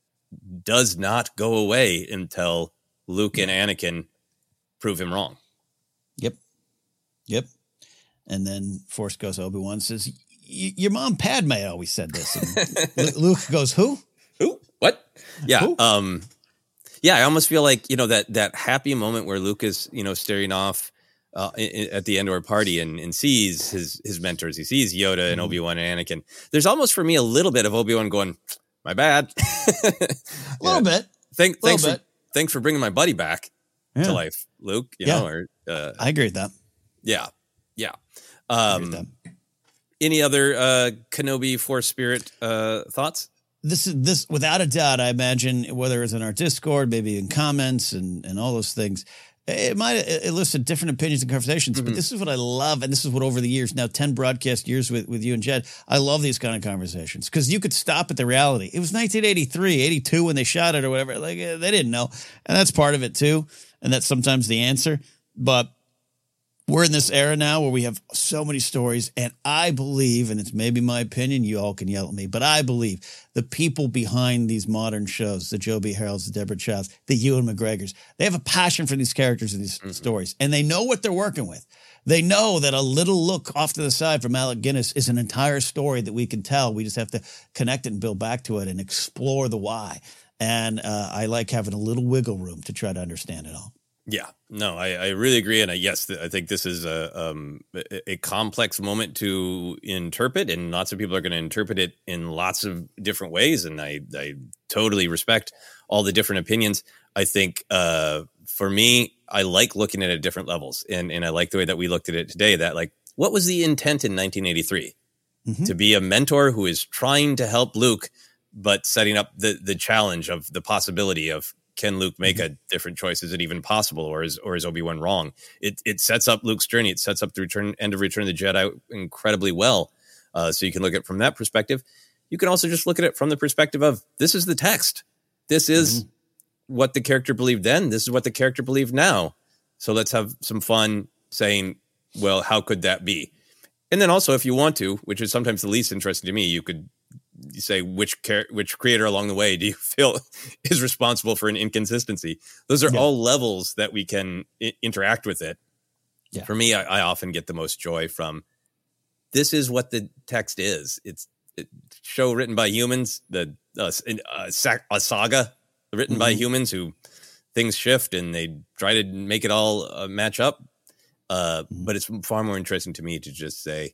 does not go away until Luke and Anakin prove him wrong. Yep. Yep. And then Force Ghost Obi-Wan says, "Y- your mom Padme always said this." And Lu- Luke goes, who? Who? What? Yeah. Who? Um, yeah, I almost feel like, you know, that that happy moment where Luke is, you know, staring off uh, i- i- at the Endor party and, and sees his his mentors. He sees Yoda and Obi-Wan and Anakin. There's almost for me a little bit of Obi-Wan going, my bad. A little bit. Thank, Little thanks, bit. For, thanks for bringing my buddy back Yeah. to life, Luke. You Yeah. know, or uh, I agree with that. yeah, yeah. I agree with Um, that. any other uh, Kenobi Force Spirit uh, thoughts? This is this without a doubt. I imagine whether it's in our Discord, maybe in comments, and and all those things, it might elicit different opinions and conversations. Mm-hmm. But this is what I love, and this is what over the years, now ten broadcast years with with you and Jed, I love these kind of conversations because you could stop at the reality. It was nineteen eighty-three, eighty-two when they shot it or whatever. Like eh, they didn't know, and that's part of it too. And that's sometimes the answer, but. We're in this era now where we have so many stories, and I believe, and it's maybe my opinion, you all can yell at me, but I believe the people behind these modern shows, the Joe B. Harrells, the Deborah Chow's, the Ewan McGregors, they have a passion for these characters and these Mm-hmm. stories, and they know what they're working with. They know that a little look off to the side from Alec Guinness is an entire story that we can tell. We just have to connect it and build back to it and explore the why. And uh, I like having a little wiggle room to try to understand it all. Yeah, no, I, I really agree. And I, yes, I think this is a, um, a, a complex moment to interpret, and lots of people are going to interpret it in lots of different ways. And I, I totally respect all the different opinions. I think uh, for me, I like looking at it at different levels. And, and I like the way that we looked at it today, that like, what was the intent in nineteen eighty-three? Mm-hmm. To be a mentor who is trying to help Luke, but setting up the, the challenge of the possibility of, can Luke make a different choice? Is it even possible, or is or is Obi-Wan wrong? It it sets up Luke's journey. It sets up the return end of Return of the Jedi incredibly well. Uh, so you can look at it from that perspective. You can also just look at it from the perspective of this is the text. This is mm-hmm. what the character believed then. This is what the character believed now. So let's have some fun saying, well, how could that be? And then also, if you want to, which is sometimes the least interesting to me, you could you say which char- which creator along the way do you feel is responsible for an inconsistency? Those are Yeah. all levels that we can I- interact with it. Yeah. For me, I, I often get the most joy from this is what the text is. It's a show written by humans, the uh, a, sac- a saga written mm-hmm. by humans who things shift and they try to make it all uh, match up. Uh, mm-hmm. But it's far more interesting to me to just say,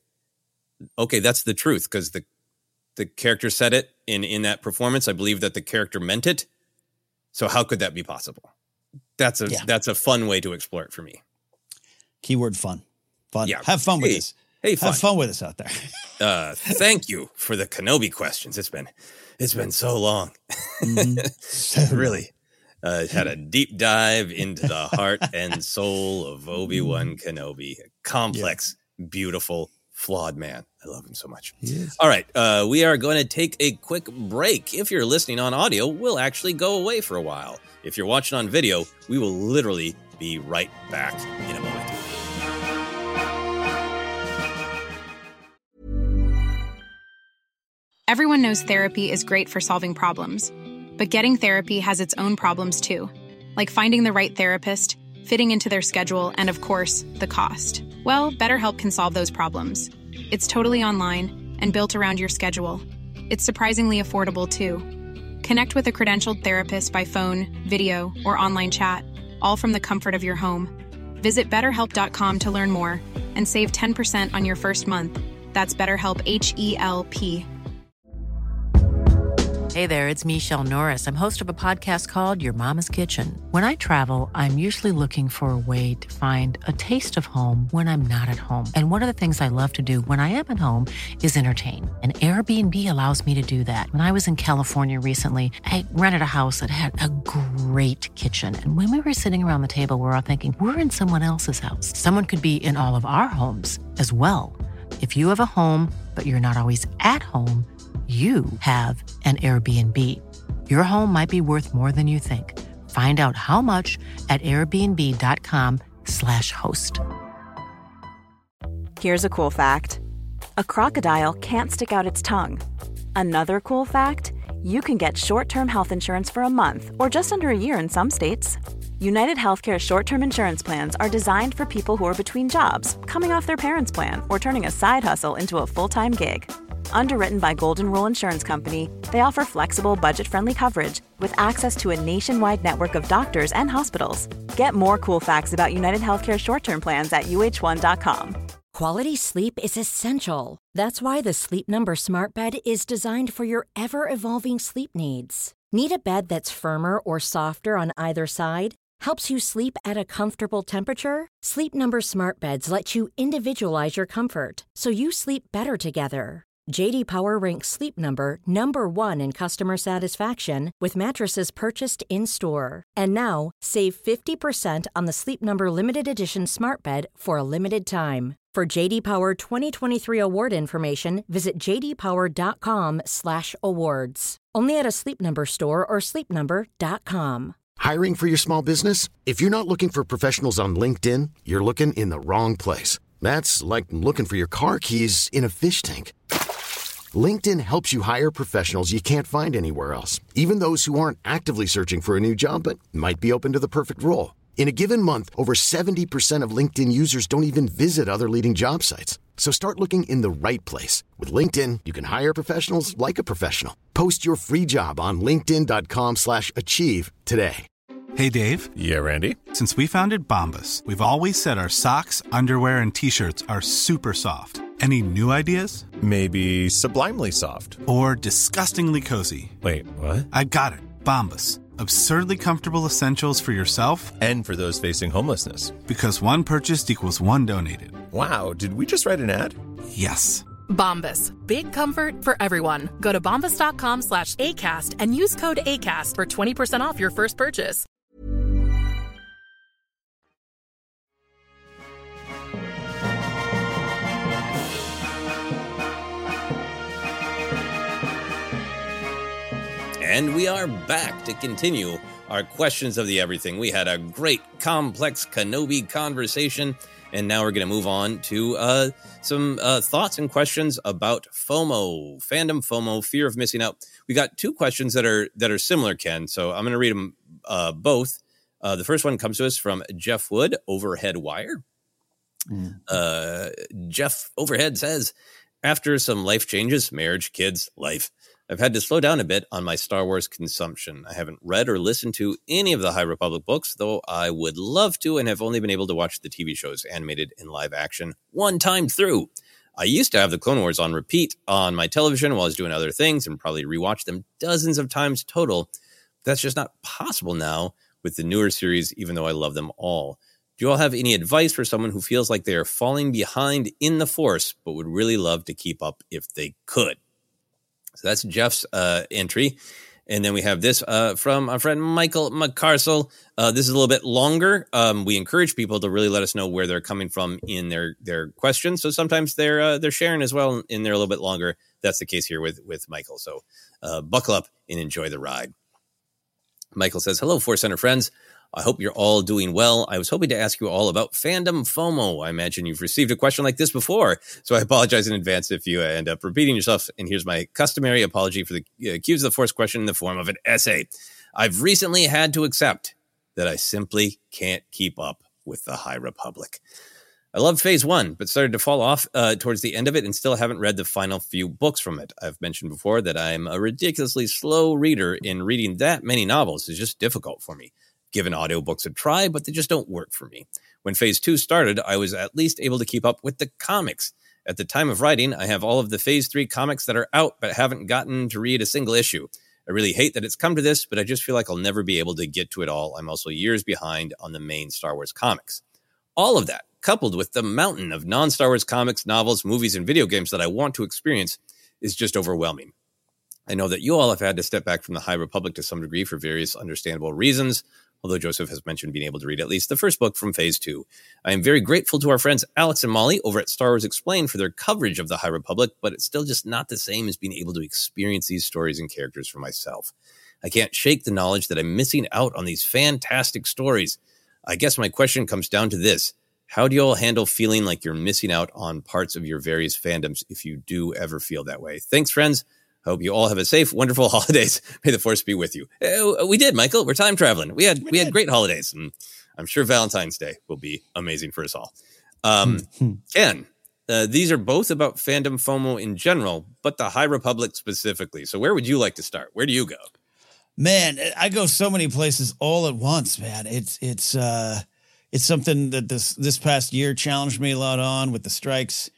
okay, that's the truth because the The character said it in, in that performance. I believe that the character meant it. So how could that be possible? That's a Yeah. that's a fun way to explore it for me. Keyword fun. Fun. Yeah. Have fun with Hey, this. hey, fun. Have fun with us out there. Uh, thank you for the Kenobi questions. It's been it's been so long. Mm-hmm. Really uh, had a deep dive into the heart and soul of Obi-Wan Kenobi. A complex, beautiful, flawed man. I love him so much. All right. Uh, we are going to take a quick break. If you're listening on audio, we'll actually go away for a while. If you're watching on video, we will literally be right back in a moment. Everyone knows therapy is great for solving problems, but getting therapy has its own problems too, like finding the right therapist, fitting into their schedule, and of course, the cost. Well, BetterHelp can solve those problems. It's totally online and built around your schedule. It's surprisingly affordable too. Connect with a credentialed therapist by phone, video, or online chat, all from the comfort of your home. Visit better help dot com to learn more and save ten percent on your first month. That's BetterHelp, H E L P. Hey there, it's Michelle Norris. I'm host of a podcast called Your Mama's Kitchen. When I travel, I'm usually looking for a way to find a taste of home when I'm not at home. And one of the things I love to do when I am at home is entertain. And Airbnb allows me to do that. When I was in California recently, I rented a house that had a great kitchen. And when we were sitting around the table, we were all thinking, we're in someone else's house. Someone could be in all of our homes as well. If you have a home, but you're not always at home, you have an Airbnb. Your home might be worth more than you think. Find out how much at airbnb.com slash host. Here's a cool fact. A crocodile can't stick out its tongue. Another cool fact, you can get short-term health insurance for a month or just under a year in some states. United Healthcare short-term insurance plans are designed for people who are between jobs, coming off their parents' plan, or turning a side hustle into a full-time gig. Underwritten by Golden Rule Insurance Company, they offer flexible, budget-friendly coverage with access to a nationwide network of doctors and hospitals. Get more cool facts about United Healthcare short-term plans at U H one dot com. Quality sleep is essential. That's why the Sleep Number Smart Bed is designed for your ever-evolving sleep needs. Need a bed that's firmer or softer on either side? Helps you sleep at a comfortable temperature? Sleep Number Smart Beds let you individualize your comfort so you sleep better together. J D Power ranks Sleep Number number one in customer satisfaction with mattresses purchased in-store. And now, save fifty percent on the Sleep Number Limited Edition Smart Bed for a limited time. For J D Power twenty twenty-three award information, visit j d power dot com slash awards. Only at a Sleep Number store or sleep number dot com. Hiring for your small business? If you're not looking for professionals on LinkedIn, you're looking in the wrong place. That's like looking for your car keys in a fish tank. LinkedIn helps you hire professionals you can't find anywhere else, even those who aren't actively searching for a new job but might be open to the perfect role. In a given month, over seventy percent of LinkedIn users don't even visit other leading job sites. So start looking in the right place. With LinkedIn, you can hire professionals like a professional. Post your free job on linkedin dot com slash achieve today. Hey, Dave. Yeah, Randy. Since we founded Bombas, we've always said our socks, underwear, and T-shirts are super soft. Any new ideas? Maybe sublimely soft. Or disgustingly cozy. Wait, what? I got it. Bombas. Absurdly comfortable essentials for yourself and for those facing homelessness. Because one purchased equals one donated. Wow, did we just write an ad? Yes. Bombas. Big comfort for everyone. Go to bombas dot com slash ACAST and use code ACAST for twenty percent off your first purchase. And we are back to continue our questions of the everything. We had a great, complex Kenobi conversation, and now we're going to move on to uh, some uh, thoughts and questions about FOMO, fandom FOMO, fear of missing out. We got two questions that are that are similar, Ken, so I'm going to read them uh, both. Uh, the first one comes to us from Jeff Wood, Overhead Wire. Mm. Uh, Jeff Overhead says, after some life changes, marriage, kids, life, I've had to slow down a bit on my Star Wars consumption. I haven't read or listened to any of the High Republic books, though I would love to, and have only been able to watch the T V shows animated in live action one time through. I used to have the Clone Wars on repeat on my television while I was doing other things and probably rewatched them dozens of times total. That's just not possible now with the newer series, even though I love them all. Do you all have any advice for someone who feels like they are falling behind in the Force, but would really love to keep up if they could? So that's Jeff's uh, entry. And then we have this uh, from our friend Michael McCarcel. Uh, this is a little bit longer. Um, we encourage people to really let us know where they're coming from in their, their questions. So sometimes they're uh, they're sharing as well, and they're a little bit longer. That's the case here with, with Michael. So uh, buckle up and enjoy the ride. Michael says, hello, Force Center friends. I hope you're all doing well. I was hoping to ask you all about fandom FOMO. I imagine you've received a question like this before, so I apologize in advance if you end up repeating yourself. And here's my customary apology for the uh, Cues of the Force question in the form of an essay. I've recently had to accept that I simply can't keep up with the High Republic. I loved Phase One, but started to fall off uh, towards the end of it and still haven't read the final few books from it. I've mentioned before that I'm a ridiculously slow reader, and reading that many novels is just difficult for me. Given audiobooks a try, but they just don't work for me. When Phase two started, I was at least able to keep up with the comics. At the time of writing, I have all of the Phase three comics that are out, but haven't gotten to read a single issue. I really hate that it's come to this, but I just feel like I'll never be able to get to it all. I'm also years behind on the main Star Wars comics. All of that, coupled with the mountain of non-Star Wars comics, novels, movies, and video games that I want to experience, is just overwhelming. I know that you all have had to step back from the High Republic to some degree for various understandable reasons, although Joseph has mentioned being able to read at least the first book from Phase two. I am very grateful to our friends Alex and Molly over at Star Wars Explained for their coverage of the High Republic, but it's still just not the same as being able to experience these stories and characters for myself. I can't shake the knowledge that I'm missing out on these fantastic stories. I guess my question comes down to this. How do you all handle feeling like you're missing out on parts of your various fandoms if you do ever feel that way? Thanks, friends. Hope you all have a safe, wonderful holidays. May the Force be with you. Uh, we did, Michael. We're time traveling. We had we, we had great holidays. And I'm sure Valentine's Day will be amazing for us all. Um, Ken, uh, these are both about fandom FOMO in general, but the High Republic specifically. So where would you like to start? Where do you go? Man, I go so many places all at once, man. It's it's uh, it's something that this this past year challenged me a lot on with the strikes.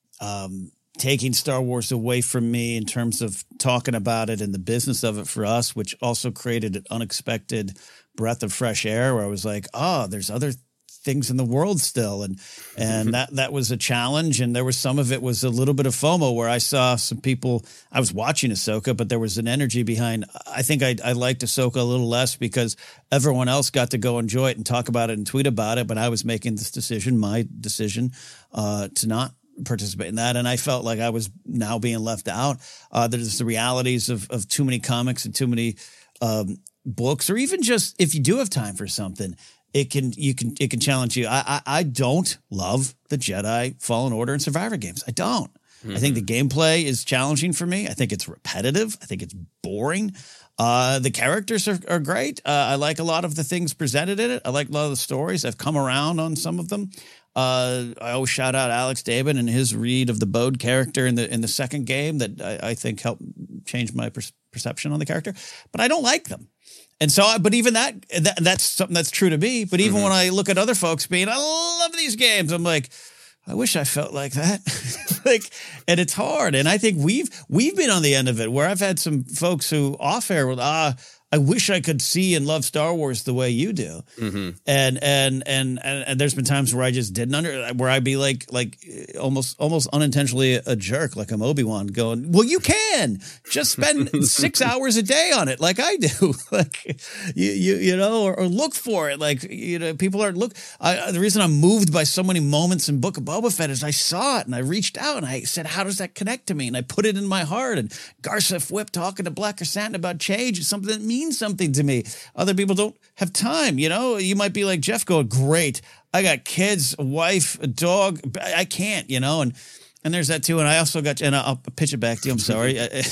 Um taking Star Wars away from me in terms of talking about it and the business of it for us, which also created an unexpected breath of fresh air where I was like, oh, there's other things in the world still. And, and that, that was a challenge. And there was some of it was a little bit of FOMO where I saw some people, I was watching Ahsoka, but there was an energy behind, I think I, I liked Ahsoka a little less because everyone else got to go enjoy it and talk about it and tweet about it. But I was making this decision, my decision, uh, to not participate in that. And I felt like I was now being left out. Uh, there's the realities of, of too many comics and too many um, books, or even just if you do have time for something, it can, you can, it can challenge you. I, I, I don't love the Jedi Fallen Order and Survivor games. I don't. Mm-hmm. I think the gameplay is challenging for me. I think it's repetitive. I think it's boring. Uh, the characters are, are great. Uh, I like a lot of the things presented in it. I like a lot of the stories. I've come around on some of them. Uh, I always shout out Alex Dabin and his read of the Bode character in the in the second game that I, I think helped change my per- perception on the character. But I don't like them. And so, I, but even that, that, that's something that's true to me. But even mm-hmm. when I look at other folks being, I love these games, I'm like, I wish I felt like that. like, and it's hard. And I think we've, we've been on the end of it where I've had some folks who off air with, ah, I wish I could see and love Star Wars the way you do. Mm-hmm. And, and, and, and, and there's been times where I just didn't under, where I'd be like, like almost, almost unintentionally a jerk, like I'm Obi-Wan going, well, you can just spend six hours a day on it. Like I do, like you, you, you know, or, or look for it. Like, you know, people are look, I, the reason I'm moved by so many moments in Book of Boba Fett is I saw it and I reached out and I said, how does that connect to me? And I put it in my heart. And Garcef Whip talking to Black Krrsantan about change is something that means something to me. Other people don't have time. You know, you might be like Jeff going, great. I got kids, a wife, a dog. I can't, you know, and, and there's that too. And I also got, and I'll pitch it back to you. I'm sorry.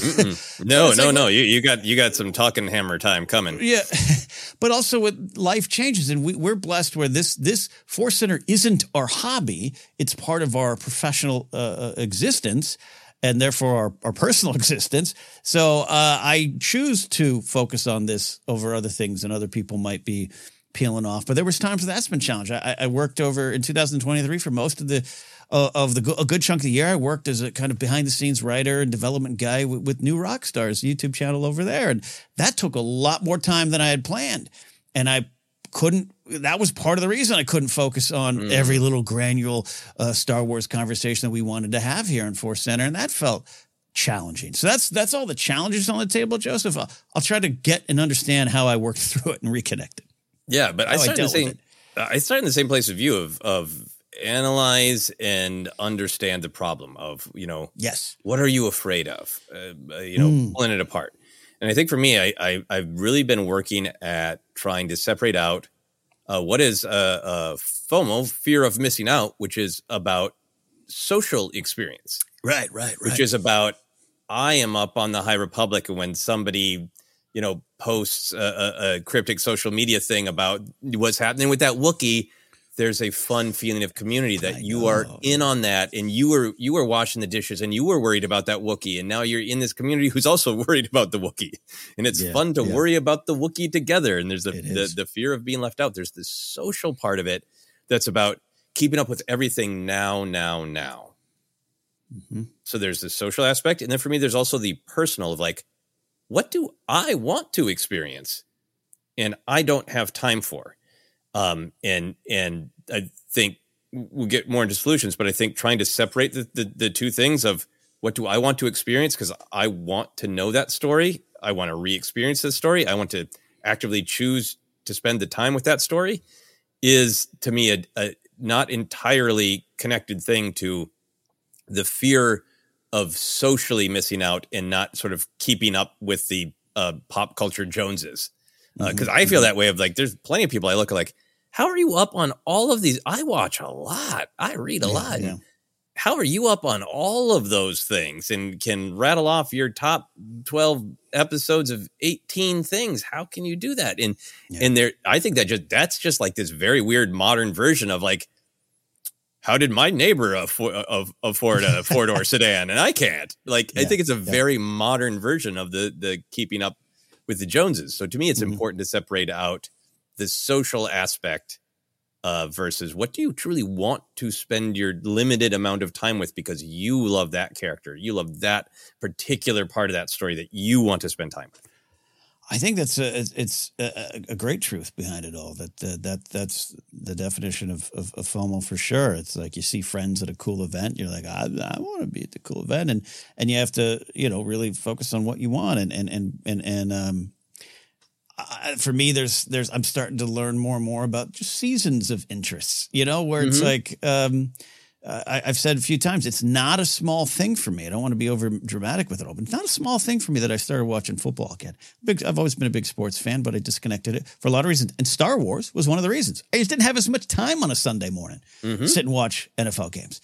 no, no, like, no. You, you got, you got some talking hammer time coming. Yeah. But also with life changes and we, we're blessed where this, this Force Center isn't our hobby. It's part of our professional uh, existence. And therefore our, our personal existence. So uh, I choose to focus on this over other things and other people might be peeling off. But there was times that's been challenged. I, I worked over in two thousand twenty-three for most of the uh, of the a good chunk of the year. I worked as a kind of behind the scenes writer and development guy with, with New Rockstars YouTube channel over there. And that took a lot more time than I had planned. And I couldn't, that was part of the reason I couldn't focus on mm. every little granular uh, Star Wars conversation that we wanted to have here in Force Center. And that felt challenging. So that's, that's all the challenges on the table, Joseph. I'll, I'll try to get and understand how I worked through it and reconnect it. Yeah. But I started, I, the same, I started in the same place of view of, of analyze and understand the problem of, you know, yes. What are you afraid of? Uh, you know, mm. pulling it apart. And I think for me, I, I, I've really been working at trying to separate out Uh, what is uh, uh, FOMO, fear of missing out, which is about social experience. Right, right, right. Which is about, I am up on the High Republic, and when somebody, you know, posts a, a, a cryptic social media thing about what's happening with that Wookiee, there's a fun feeling of community that I you know. are in on that, and you were you were washing the dishes, and you were worried about that Wookiee, and now you're in this community who's also worried about the Wookiee, and it's yeah, fun to yeah. worry about the Wookiee together. And there's the, the the fear of being left out. There's this social part of it that's about keeping up with everything now, now, now. Mm-hmm. So there's the social aspect, and then for me, there's also the personal of like, what do I want to experience, and I don't have time for. Um, and and I think we'll get more into solutions, but I think trying to separate the, the, the two things of what do I want to experience, because I want to know that story. I want to re-experience this story. I want to actively choose to spend the time with that story is, to me, a, a not entirely connected thing to the fear of socially missing out and not sort of keeping up with the uh, pop culture Joneses. Because uh, mm-hmm. I feel that way of like, there's plenty of people I look at like, how are you up on all of these? I watch a lot. I read a yeah, lot. Yeah. How are you up on all of those things and can rattle off your top twelve episodes of eighteen things? How can you do that? And yeah. and there, I think that just that's just like this very weird modern version of like, how did my neighbor afford, afford a four door sedan and I can't? Like, yeah, I think it's a yeah. very modern version of the the keeping up with the Joneses. So to me, it's mm-hmm. important to separate out the social aspect uh, versus what do you truly want to spend your limited amount of time with because you love that character. You love that particular part of that story that you want to spend time with. I think that's a, it's a, a great truth behind it all. That uh, that that's the definition of, of, of FOMO for sure. It's like you see friends at a cool event, you're like, I, I want to be at the cool event, and and you have to you know really focus on what you want. And and and and, and um, I, for me, there's there's I'm starting to learn more and more about just seasons of interests. You know, where it's mm-hmm. like. Um, Uh, I, I've said a few times, it's not a small thing for me. I don't want to be over dramatic with it all, but it's not a small thing for me that I started watching football again. Big, I've always been a big sports fan, but I disconnected it for a lot of reasons. And Star Wars was one of the reasons. I just didn't have as much time on a Sunday morning mm-hmm. sit and watch N F L games.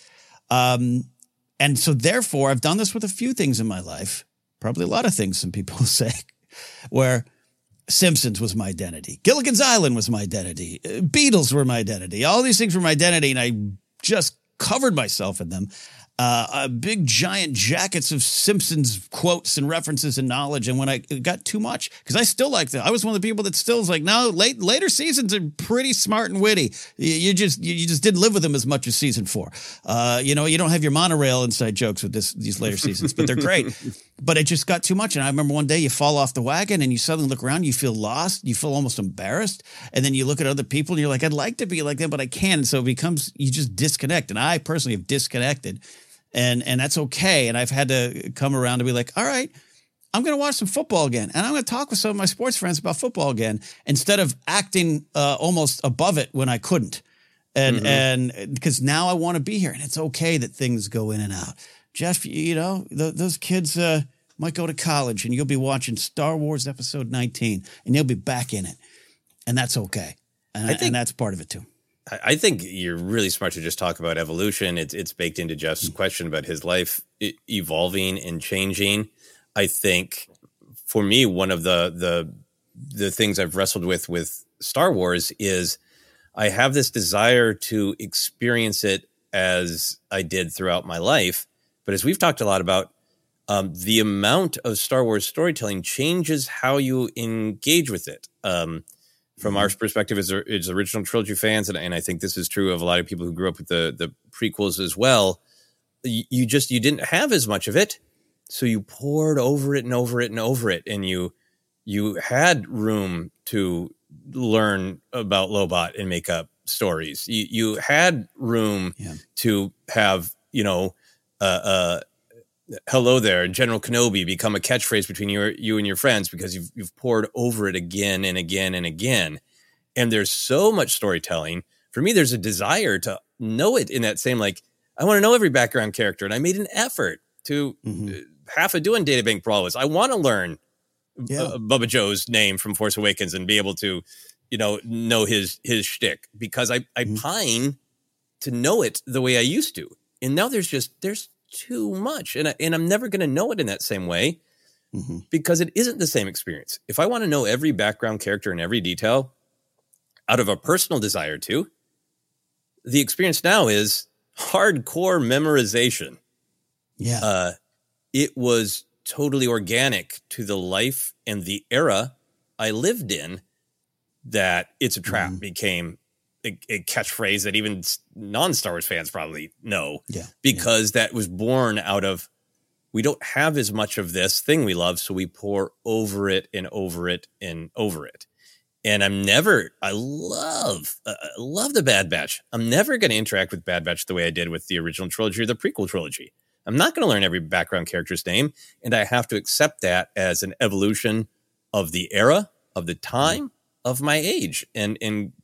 Um, and so therefore, I've done this with a few things in my life, probably a lot of things some people say, where Simpsons was my identity. Gilligan's Island was my identity. Beatles were my identity. All these things were my identity, and I just covered myself in them. Uh, uh, big giant jackets of Simpsons quotes and references and knowledge. And when I it got too much, because I still like that. I was one of the people that still is like, no, late later seasons are pretty smart and witty. You, you just you, you just didn't live with them as much as season four. Uh, you know, you don't have your monorail inside jokes with this these later seasons, but they're great. But it just got too much. And I remember one day you fall off the wagon and you suddenly look around, you feel lost, you feel almost embarrassed. And then you look at other people and you're like, I'd like to be like them, but I can't. And so it becomes, you just disconnect. And I personally have disconnected. And and that's okay. And I've had to come around to be like, all right, I'm going to watch some football again. And I'm going to talk with some of my sports friends about football again, instead of acting uh, almost above it when I couldn't. And mm-hmm. and because now I want to be here. And it's okay that things go in and out. Jeff, you know, th- those kids uh, might go to college and you'll be watching Star Wars Episode nineteen and you'll be back in it. And that's okay. And, I think- and that's part of it too. I think you're really smart to just talk about evolution. It's it's baked into Jeff's question about his life evolving and changing. I think for me, one of the the the things I've wrestled with with Star Wars is I have this desire to experience it as I did throughout my life. But as we've talked a lot about, um, the amount of Star Wars storytelling changes how you engage with it. Um From our perspective as, as original trilogy fans, and, and I think this is true of a lot of people who grew up with the, the prequels as well, you, you just, you didn't have as much of it. So you poured over it and over it and over it. And you, you had room to learn about Lobot and make up stories. You, you had room yeah. to have, you know, uh, uh, hello there, General Kenobi become a catchphrase between you, you and your friends because you've, you've poured over it again and again and again. And there's so much storytelling. For me, there's a desire to know it in that same, like, I want to know every background character. And I made an effort to mm-hmm. half of doing Databank Brawl was I want to learn yeah. uh, Bubba Joe's name from Force Awakens and be able to, you know, know his his shtick because I, I mm-hmm. pine to know it the way I used to. And now there's just, there's too much. And, I, and I'm never going to know it in that same way mm-hmm. because it isn't the same experience. If I want to know every background character and every detail out of a personal desire to, the experience now is hardcore memorization. Yeah. Uh, it was totally organic to the life and the era I lived in that It's a Trap mm-hmm. became a, a catchphrase that even non-Star Wars fans probably know. Yeah. Because yeah. that was born out of, we don't have as much of this thing we love, so we pour over it and over it and over it. And I'm never, I love, uh, love the Bad Batch. I'm never going to interact with Bad Batch the way I did with the original trilogy or the prequel trilogy. I'm not going to learn every background character's name, and I have to accept that as an evolution of the era, of the time, mm-hmm. of my age, and and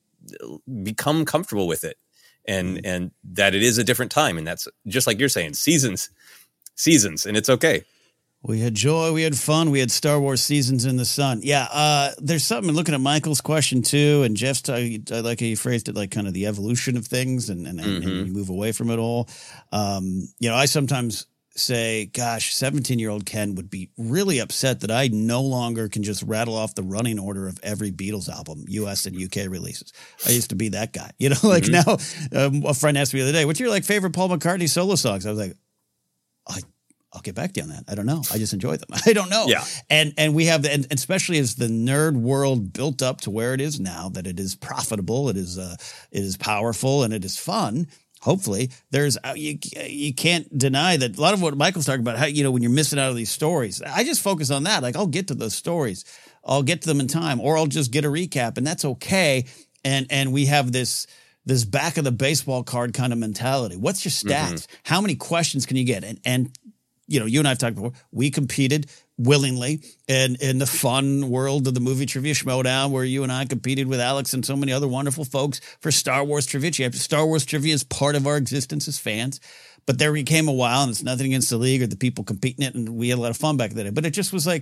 become comfortable with it, and mm-hmm. and that it is a different time, and that's just like you're saying, seasons, seasons, and it's okay. We had joy, we had fun, we had Star Wars Seasons in the Sun. Yeah, uh, there's something looking at Michael's question too, and Jeff's. T- I like how you phrased it, like kind of the evolution of things, and and, mm-hmm. and you move away from it all. Um, you know, I sometimes say, "Gosh, seventeen-year-old Ken would be really upset that I no longer can just rattle off the running order of every Beatles album, U S and U K releases." I used to be that guy, you know. Like mm-hmm. now, um, a friend asked me the other day, "What's your like favorite Paul McCartney solo songs?" I was like, "I." I'll get back to you on that. I don't know. I just enjoy them. I don't know. Yeah. And and we have, and especially as the nerd world built up to where it is now, that it is profitable, it is uh, it is powerful, and it is fun. Hopefully, there's uh, you you can't deny that a lot of what Michael's talking about, how you know when you're missing out on these stories. I just focus on that. Like I'll get to those stories, I'll get to them in time, or I'll just get a recap, and that's okay. And and we have this. This back of the baseball card kind of mentality. What's your stats? Mm-hmm. How many questions can you get? And and you know, you and I have talked before. We competed willingly in in the fun world of the movie Trivia Schmodown, where you and I competed with Alex and so many other wonderful folks for Star Wars trivia. Star Wars trivia is part of our existence as fans. But there came a while, and it's nothing against the league or the people competing it, and we had a lot of fun back then. But it just was like,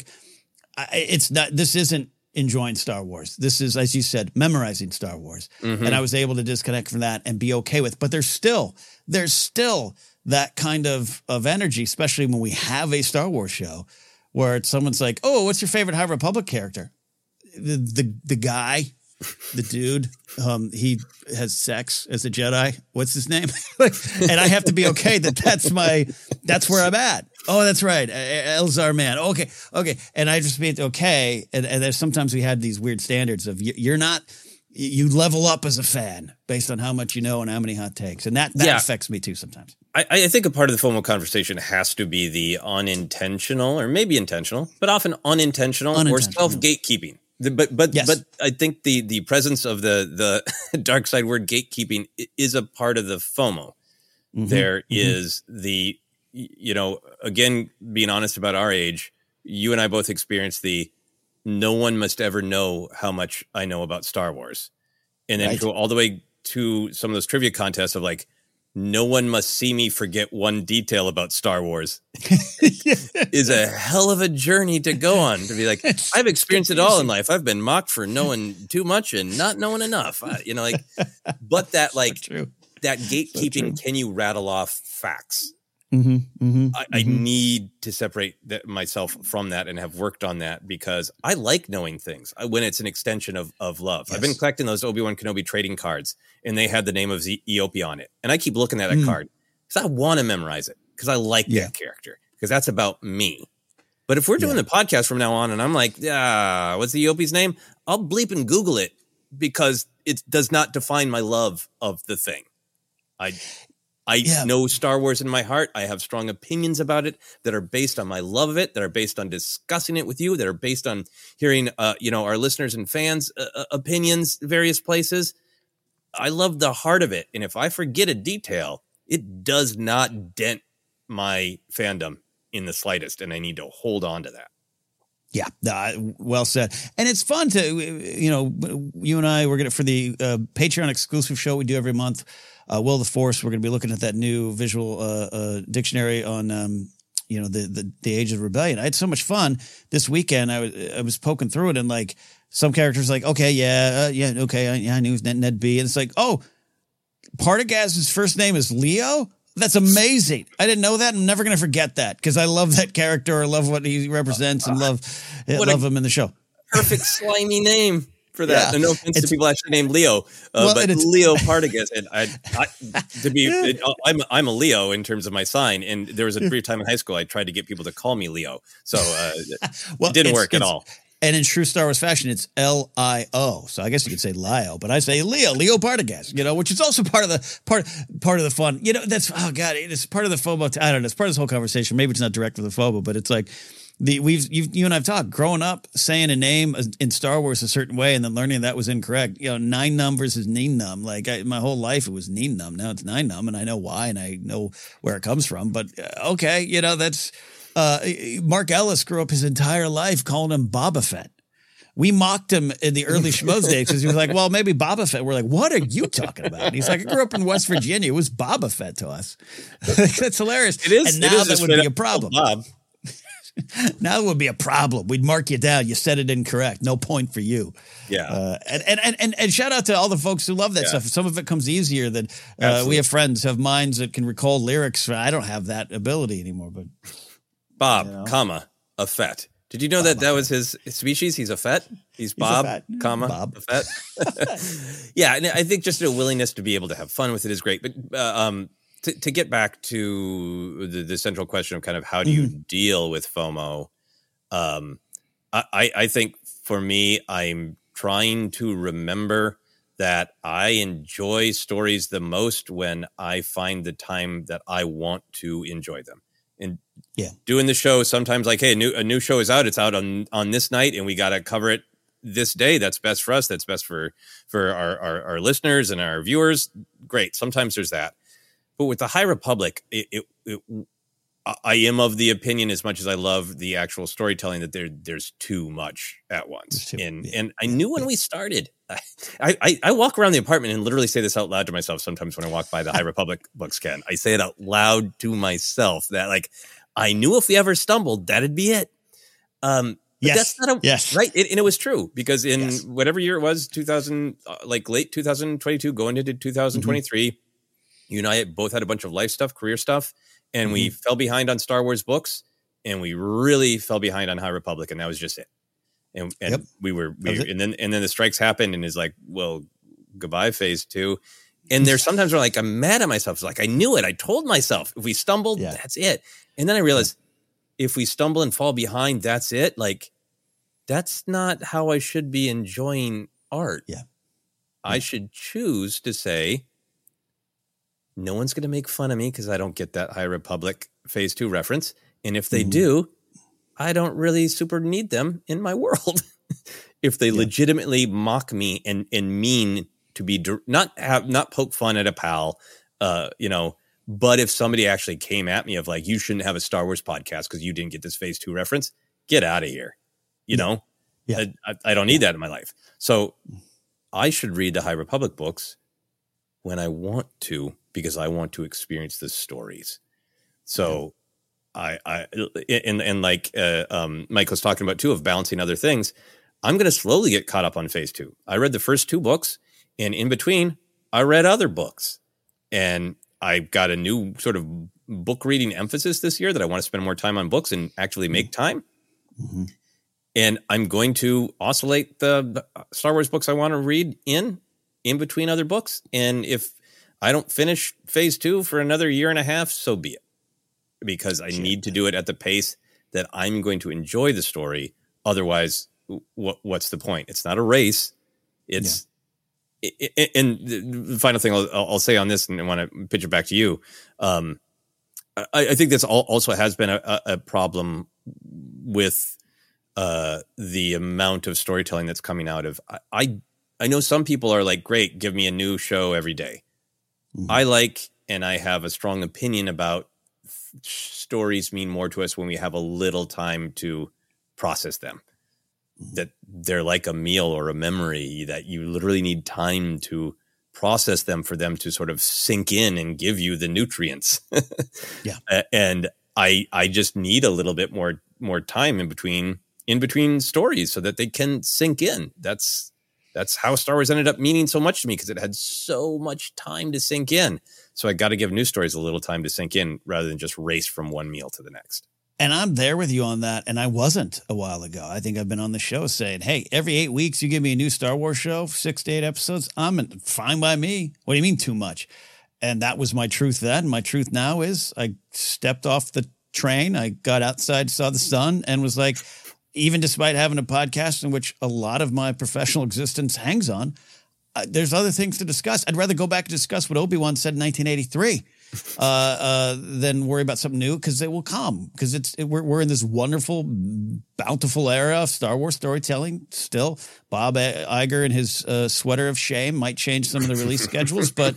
it's not. This isn't enjoying Star Wars. This is, as you said, memorizing Star Wars. Mm-hmm. And I was able to disconnect from that and be okay with. But there's still, there's still that kind of, of energy, especially when we have a Star Wars show where it's someone's like, "Oh, what's your favorite High Republic character?" The the the guy, the dude, um, he has sex as a Jedi. What's his name? And I have to be okay that that's my, that's where I'm at. Oh, that's right. Elzar Mann. Okay. Okay. And I just be okay. And, and there's sometimes we had these weird standards of you're not, you level up as a fan based on how much you know and how many hot takes. And that, that yeah. affects me too sometimes. I, I think a part of the FOMO conversation has to be the unintentional, or maybe intentional, but often unintentional, unintentional. or self-gatekeeping. The, but but yes. but I think the the presence of the the dark side word gatekeeping is a part of the FOMO. Mm-hmm. There mm-hmm. is the, you know, again, being honest about our age, you and I both experienced the no one must ever know how much I know about Star Wars. And then right. go all the way to some of those trivia contests of like, no one must see me forget one detail about Star Wars. Is a hell of a journey to go on, to be like, it's I've experienced it all in life. I've been mocked for knowing too much and not knowing enough. I, you know, like, but that like so that gatekeeping, so can you rattle off facts? Mm-hmm, mm-hmm, I, I mm-hmm. need to separate that, myself from that, and have worked on that because I like knowing things I, when it's an extension of, of love. Yes. I've been collecting those Obi-Wan Kenobi trading cards, and they had the name of Z- Eopie on it. And I keep looking at that mm. card because I want to memorize it because I like yeah. that character, because that's about me. But if we're doing yeah. the podcast from now on and I'm like, ah, what's the Eopie's name? I'll bleep and Google it because it does not define my love of the thing. I I yeah. know Star Wars in my heart. I have strong opinions about it that are based on my love of it, that are based on discussing it with you, that are based on hearing, uh, you know, our listeners and fans' uh, opinions, various places. I love the heart of it. And if I forget a detail, it does not dent my fandom in the slightest. And I need to hold on to that. Yeah, uh, well said. And it's fun to, you know, you and I, we're going to, for the uh, Patreon exclusive show we do every month, uh, Will of the Force, we're going to be looking at that new visual uh, uh, dictionary on, um, you know, the, the the Age of Rebellion. I had so much fun this weekend. I was, I was poking through it, and like, some characters like, okay, yeah, uh, yeah, okay, I, yeah, I knew it was Ned, Ned B. And it's like, oh, Partagaz's first name is Leo? That's amazing. I didn't know that. I'm never going to forget that because I love that character. I love what he represents and love, What love a him in the show. Perfect slimy name for that. Yeah. And no offense It's- to people actually named Leo, uh, Well, but and it's- Leo Partagaz. And I, I, to be, it, I'm I'm a Leo in terms of my sign. And there was a brief time in high school I tried to get people to call me Leo, so uh, Well, it didn't it's- work at it's- all. And in true Star Wars fashion, it's L I O. So I guess you could say Lio, but I say Leo, Leo Partagaz, you know, which is also part of the part part of the fun. You know, that's, oh God, it's part of the FOMO. I don't know. It's part of this whole conversation. Maybe it's not direct with the FOMO, but it's like the we've you've, you and I've talked growing up saying a name in Star Wars a certain way and then learning that was incorrect. You know, nine num versus neen num. Like I, my whole life it was neen num. Now it's nine num, and I know why and I know where it comes from. But uh, okay, you know, that's uh, Mark Ellis grew up his entire life calling him Boba Fett. We mocked him in the early Schmoes days because he was like, well, maybe Boba Fett. We're like, what are you talking about? And he's like, I grew up in West Virginia. It was Boba Fett to us. That's hilarious. It is. And it now is that just would be straight a up problem. Bob. Now it would be a problem. We'd mark you down. You said it incorrect. No point for you. Yeah. Uh, and, and, and, and, and shout out to all the folks who love that Yeah. stuff. Some of it comes easier than uh, Absolutely. we have friends who have minds that can recall lyrics. I don't have that ability anymore, but Bob, You know? comma, a Fett. Did you know that that was his species? He's a Fett. He's Bob, Fett. comma, Bob. a Fett. Yeah, and I think just a willingness to be able to have fun with it is great. But uh, um, to, to get back to the, the central question of kind of how do you deal with FOMO, um, I, I I think for me, I'm trying to remember that I enjoy stories the most when I find the time that I want to enjoy them. And Yeah. doing the show sometimes like, hey, a new a new show is out. It's out on on this night, and we got to cover it this day. That's best for us. That's best for for our, our our listeners and our viewers. Great. Sometimes there's that, but with the High Republic, it, it, it I am of the opinion, as much as I love the actual storytelling, that there there's too much at once. Too, and yeah. and I knew when we started. I, I I walk around the apartment and literally say this out loud to myself sometimes when I walk by the High Republic books, Ken. I say it out loud to myself that like I knew if we ever stumbled, that'd be it. Um, but Yes. that's not a, Yes. right. It, and it was true because in Yes. whatever year it was, two thousand, uh, like late two thousand twenty-two, going into two thousand twenty-three, Mm-hmm. you and I both had a bunch of life stuff, career stuff, and mm-hmm. we fell behind on Star Wars books, and we really fell behind on High Republic, and that was just it. And, and Yep. we were, we, and then and then the strikes happened, and is like, well, goodbye, phase two. And there's sometimes where like I'm mad at myself. It's like I knew it. I told myself if we stumbled, Yeah. that's it. And then I realized if we stumble and fall behind, that's it. Like that's not how I should be enjoying art. Yeah. I should choose to say, no one's going to make fun of me because I don't get that High Republic phase two reference. And if they Mhm. do, I don't really super need them in my world. If they Yeah. legitimately mock me and, and mean to be dir- not have, not poke fun at a pal, uh, you know, but if somebody actually came at me of like, you shouldn't have a Star Wars podcast because you didn't get this phase two reference, get out of here. You know, Yeah. I, I, I don't need that in my life. So I should read the High Republic books when I want to, because I want to experience the stories. So I, I, and, and like uh, um, Mike was talking about too, of balancing other things, I'm going to slowly get caught up on phase two. I read the first two books, and in between I read other books, and I've got a new sort of book reading emphasis this year that I want to spend more time on books and actually make time. Mm-hmm. And I'm going to oscillate the Star Wars books I want to read in, in between other books. And if I don't finish phase two for another year and a half, so be it. Because I need to do it at the pace that I'm going to enjoy the story. Otherwise, what what's the point? It's not a race. It's yeah. it, it, and the final thing I'll, I'll say on this, and I want to pitch it back to you. Um, I, I think this also has been a, a problem with uh, the amount of storytelling that's coming out of. I, I I know some people are like, great, give me a new show every day. Mm-hmm. I like, and I have a strong opinion about stories mean more to us when we have a little time to process them. That they're like a meal or a memory, that you literally need time to process them for them to sort of sink in and give you the nutrients. Yeah. And I I just need a little bit more more time in between in between stories so that they can sink in. That's that's how Star Wars ended up meaning so much to me, because it had so much time to sink in. So I got to give news stories a little time to sink in rather than just race from one meal to the next. And I'm there with you on that, and I wasn't a while ago. I think I've been on the show saying, hey, every eight weeks you give me a new Star Wars show, six to eight episodes, I'm in, fine by me. What do you mean too much? And that was my truth then. My truth now is I stepped off the train. I got outside, saw the sun, and was like, even despite having a podcast in which a lot of my professional existence hangs on, uh, there's other things to discuss. I'd rather go back and discuss what Obi-Wan said in nineteen eighty-three. uh, uh, than worry about something new, because it will come. Because it's it, we're we're in this wonderful, bountiful era of Star Wars storytelling. Still, Bob Iger and his uh, sweater of shame might change some of the release schedules, but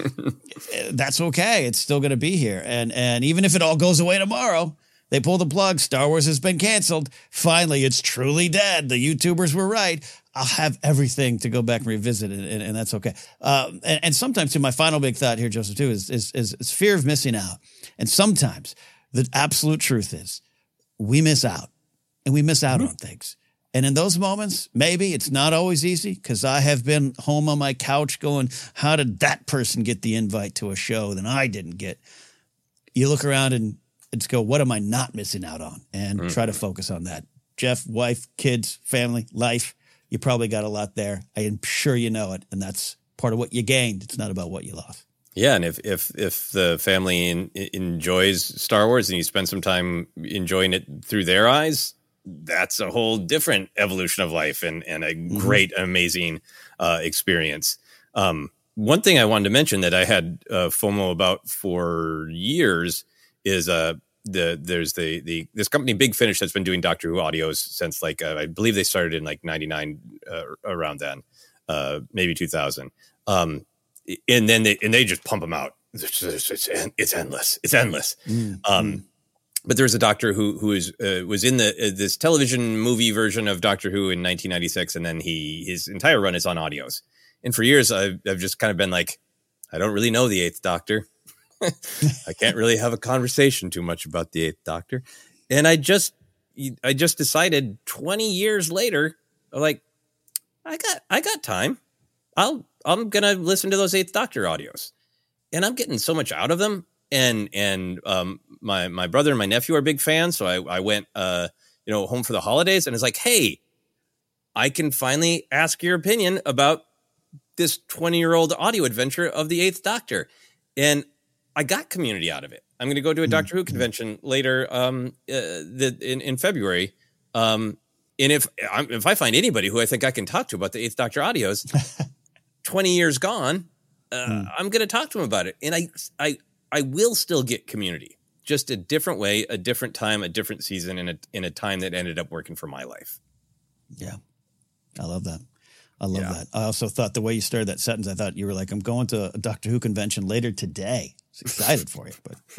that's okay. It's still going to be here, and and even if it all goes away tomorrow, they pull the plug. Star Wars has been canceled. Finally, it's truly dead. The YouTubers were right. I'll have everything to go back and revisit it, and, and that's okay. Uh, and, and sometimes, too, my final big thought here, Joseph, too, is, is, is, is fear of missing out. And sometimes the absolute truth is we miss out, and we miss out mm-hmm. on things. And in those moments, maybe it's not always easy, because I have been home on my couch going, how did that person get the invite to a show that I didn't get? You look around and just go, what am I not missing out on? And mm-hmm. try to focus on that. Jeff, wife, kids, family, life. You probably got a lot there. I am sure you know it, and that's part of what you gained. It's not about what you lost. Yeah, and if if if the family in, enjoys Star Wars and you spend some time enjoying it through their eyes, that's a whole different evolution of life and and a mm-hmm. great, amazing uh, experience. Um, one thing I wanted to mention that I had uh, FOMO about for years is uh, the there's the the this company Big Finish that's been doing Doctor Who audios since like uh, I believe they started in like ninety-nine uh, around then, uh, maybe two thousand. Um, and then they and they just pump them out. It's it's, it's, it's endless. It's endless. Mm, um, mm. But there's a doctor who who is uh, was in the uh, this television movie version of Doctor Who in nineteen ninety-six, and then he his entire run is on audios. And for years, I've I've just kind of been like, I don't really know the Eighth Doctor. I can't really have a conversation too much about the Eighth Doctor. And I just I just decided twenty years later, like I got I got time. I'll I'm gonna listen to those Eighth Doctor audios, and I'm getting so much out of them. And and um my my brother and my nephew are big fans, so I I went uh you know home for the holidays, and it's like, hey, I can finally ask your opinion about this twenty year old audio adventure of the Eighth Doctor, and I got community out of it. I'm going to go to a Doctor mm-hmm. Who convention later um, uh, the, in, in February. Um, and if if I find anybody who I think I can talk to about the Eighth Doctor audios, twenty years gone, uh, mm. I'm going to talk to them about it. And I, I, I will still get community, just a different way, a different time, a different season, in a, in a time that ended up working for my life. Yeah, I love that. I love yeah. that. I also thought the way you started that sentence, I thought you were like, I'm going to a Doctor Who convention later today. I was excited for you.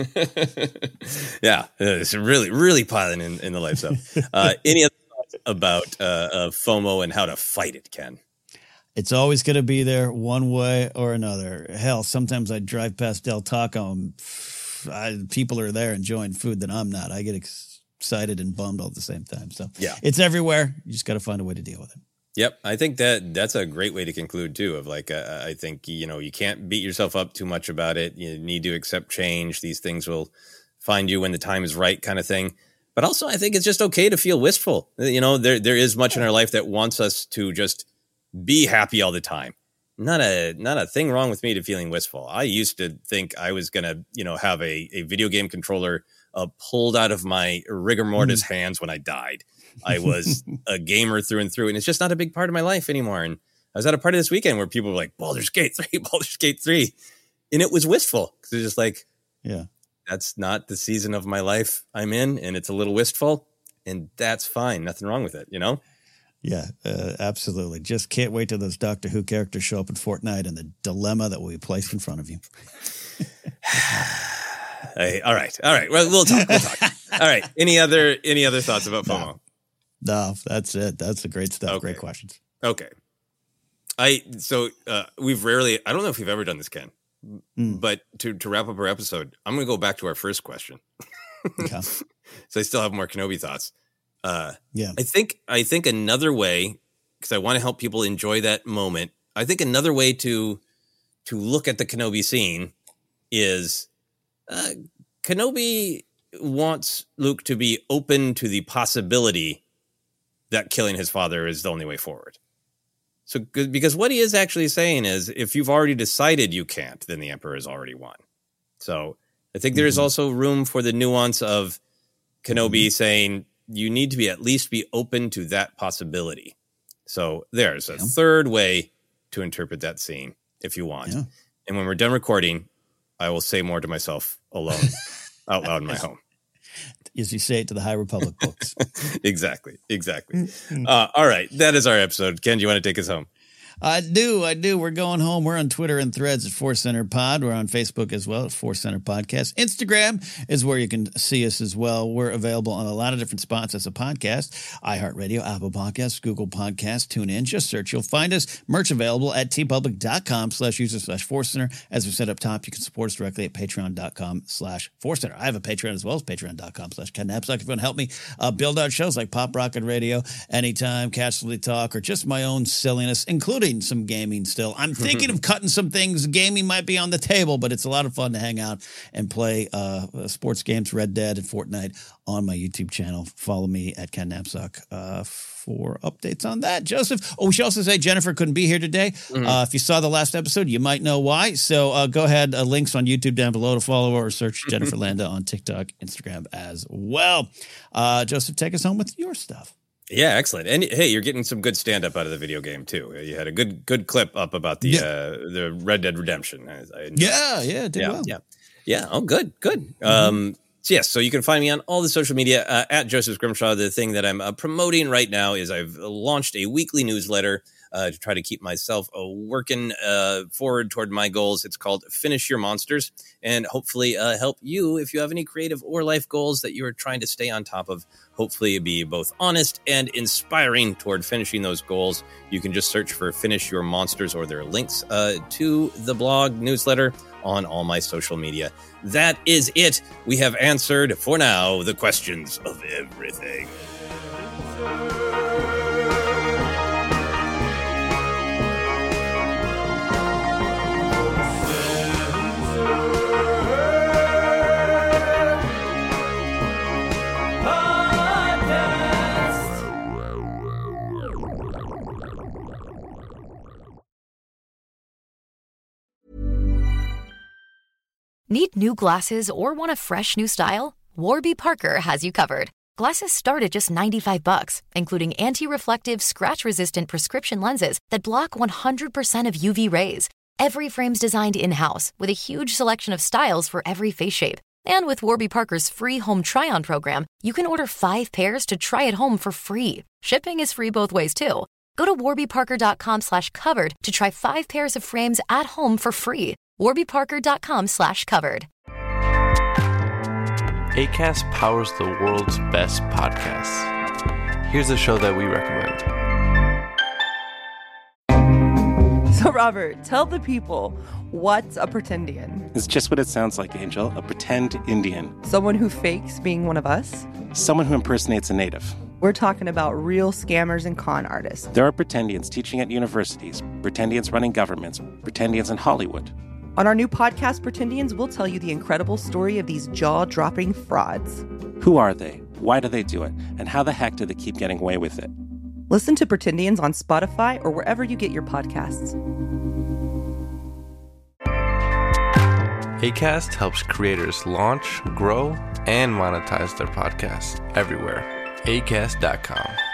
But yeah, it's really, really piling in, in the life stuff. Uh, any other thoughts about uh, uh, FOMO and how to fight it, Ken? It's always going to be there one way or another. Hell, sometimes I drive past Del Taco and I, people are there enjoying food that I'm not. I get excited and bummed all at the same time. So yeah, it's everywhere. You just got to find a way to deal with it. Yep. I think that that's a great way to conclude too, of like, uh, I think, you know, you can't beat yourself up too much about it. You need to accept change. These things will find you when the time is right, kind of thing. But also I think it's just okay to feel wistful. You know, there, there is much in our life that wants us to just be happy all the time. Not a, not a thing wrong with me to feeling wistful. I used to think I was going to, you know, have a, a video game controller uh, pulled out of my rigor mortis mm. hands when I died. I was a gamer through and through, and it's just not a big part of my life anymore. And I was at a party this weekend where people were like, Baldur's Gate three, Baldur's Gate three. And it was wistful because it's just like, yeah, that's not the season of my life I'm in. And it's a little wistful, and that's fine. Nothing wrong with it, you know? Yeah, uh, absolutely. Just can't wait till those Doctor Who characters show up in Fortnite and the dilemma that will be placed in front of you. Hey, all right. All right. Well, we'll talk. We'll talk. All right. Any other, any other thoughts about FOMO? No. No, that's it. That's the great stuff. Okay. Great questions. Okay. I so uh, we've rarely, I don't know if we've ever done this, Ken, mm. but to, to wrap up our episode, I'm going to go back to our first question. Okay. So I still have more Kenobi thoughts. Uh, yeah. I think I think another way, because I want to help people enjoy that moment, I think another way to to look at the Kenobi scene is uh, Kenobi wants Luke to be open to the possibility that killing his father is the only way forward. So, because what he is actually saying is, if you've already decided you can't, then the Emperor has already won. So I think there's mm-hmm. also room for the nuance of Kenobi mm-hmm. saying you need to be at least be open to that possibility. So there's a yeah. third way to interpret that scene if you want. Yeah. And when we're done recording, I will say more to myself alone out loud in my home. As you say it to the High Republic books. Exactly. Exactly. Uh, all right. That is our episode. Ken, do you want to take us home? I do. I do. We're going home. We're on Twitter and Threads at Force Center Pod. We're on Facebook as well at Force Center Podcast. Instagram is where you can see us as well. We're available on a lot of different spots as a podcast. iHeartRadio, Apple Podcasts, Google Podcasts, TuneIn. Just search. You'll find us. Merch available at tpublic.com slash user slash Force Center. As we said up top, you can support us directly at patreon.com slash Force Center. I have a Patreon as well as patreon.com slash Ken Napzok. If you want to help me uh, build out shows like Pop Rocket Radio, Anytime, Casually Talk, or just my own silliness, including some gaming still. I'm thinking of cutting some things. Gaming might be on the table, but it's a lot of fun to hang out and play uh, sports games, Red Dead and Fortnite on my YouTube channel. Follow me at Ken Napzok uh, for updates on that. Joseph, oh, we should also say Jennifer couldn't be here today. Mm-hmm. Uh, if you saw the last episode, you might know why. So uh, go ahead. Uh, links on YouTube down below to follow her or search Jennifer Landa on TikTok, Instagram as well. Uh, Joseph, take us home with your stuff. Yeah, excellent. And hey, you're getting some good stand-up out of the video game too. You had a good good clip up about the yeah. uh, the Red Dead Redemption. I, I yeah, yeah, it did yeah, well. Yeah, yeah. Oh, good, good. Mm-hmm. Um, so yes, so you can find me on all the social media uh, at Joseph Grimshaw. The thing that I'm uh, promoting right now is I've launched a weekly newsletter uh, to try to keep myself uh, working uh, forward toward my goals. It's called Finish Your Monsters, and hopefully uh, help you if you have any creative or life goals that you are trying to stay on top of. Hopefully be both honest and inspiring toward finishing those goals. You can just search for Finish Your Monsters, or there are links uh, to the blog newsletter on all my social media. That is it. We have answered, for now, the questions of everything. Need new glasses or want a fresh new style? Warby Parker has you covered. Glasses start at just ninety-five bucks, including anti-reflective, scratch-resistant prescription lenses that block one hundred percent of U V rays. Every frame's designed in-house with a huge selection of styles for every face shape. And with Warby Parker's free home try-on program, you can order five pairs to try at home for free. Shipping is free both ways, too. Go to warbyparker.com slash covered to try five pairs of frames at home for free. warbyparker.com slash covered. Acast powers the world's best podcasts. Here's a show that we recommend. So, Robert, tell the people, what's a pretendian? It's just what it sounds like, Angel. A pretend Indian. Someone who fakes being one of us? Someone who impersonates a native. We're talking about real scammers and con artists. There are pretendians teaching at universities, pretendians running governments, pretendians in Hollywood. On our new podcast, Pretendians, we'll tell you the incredible story of these jaw-dropping frauds. Who are they? Why do they do it? And how the heck do they keep getting away with it? Listen to Pretendians on Spotify or wherever you get your podcasts. Acast helps creators launch, grow, and monetize their podcasts everywhere. Acast dot com.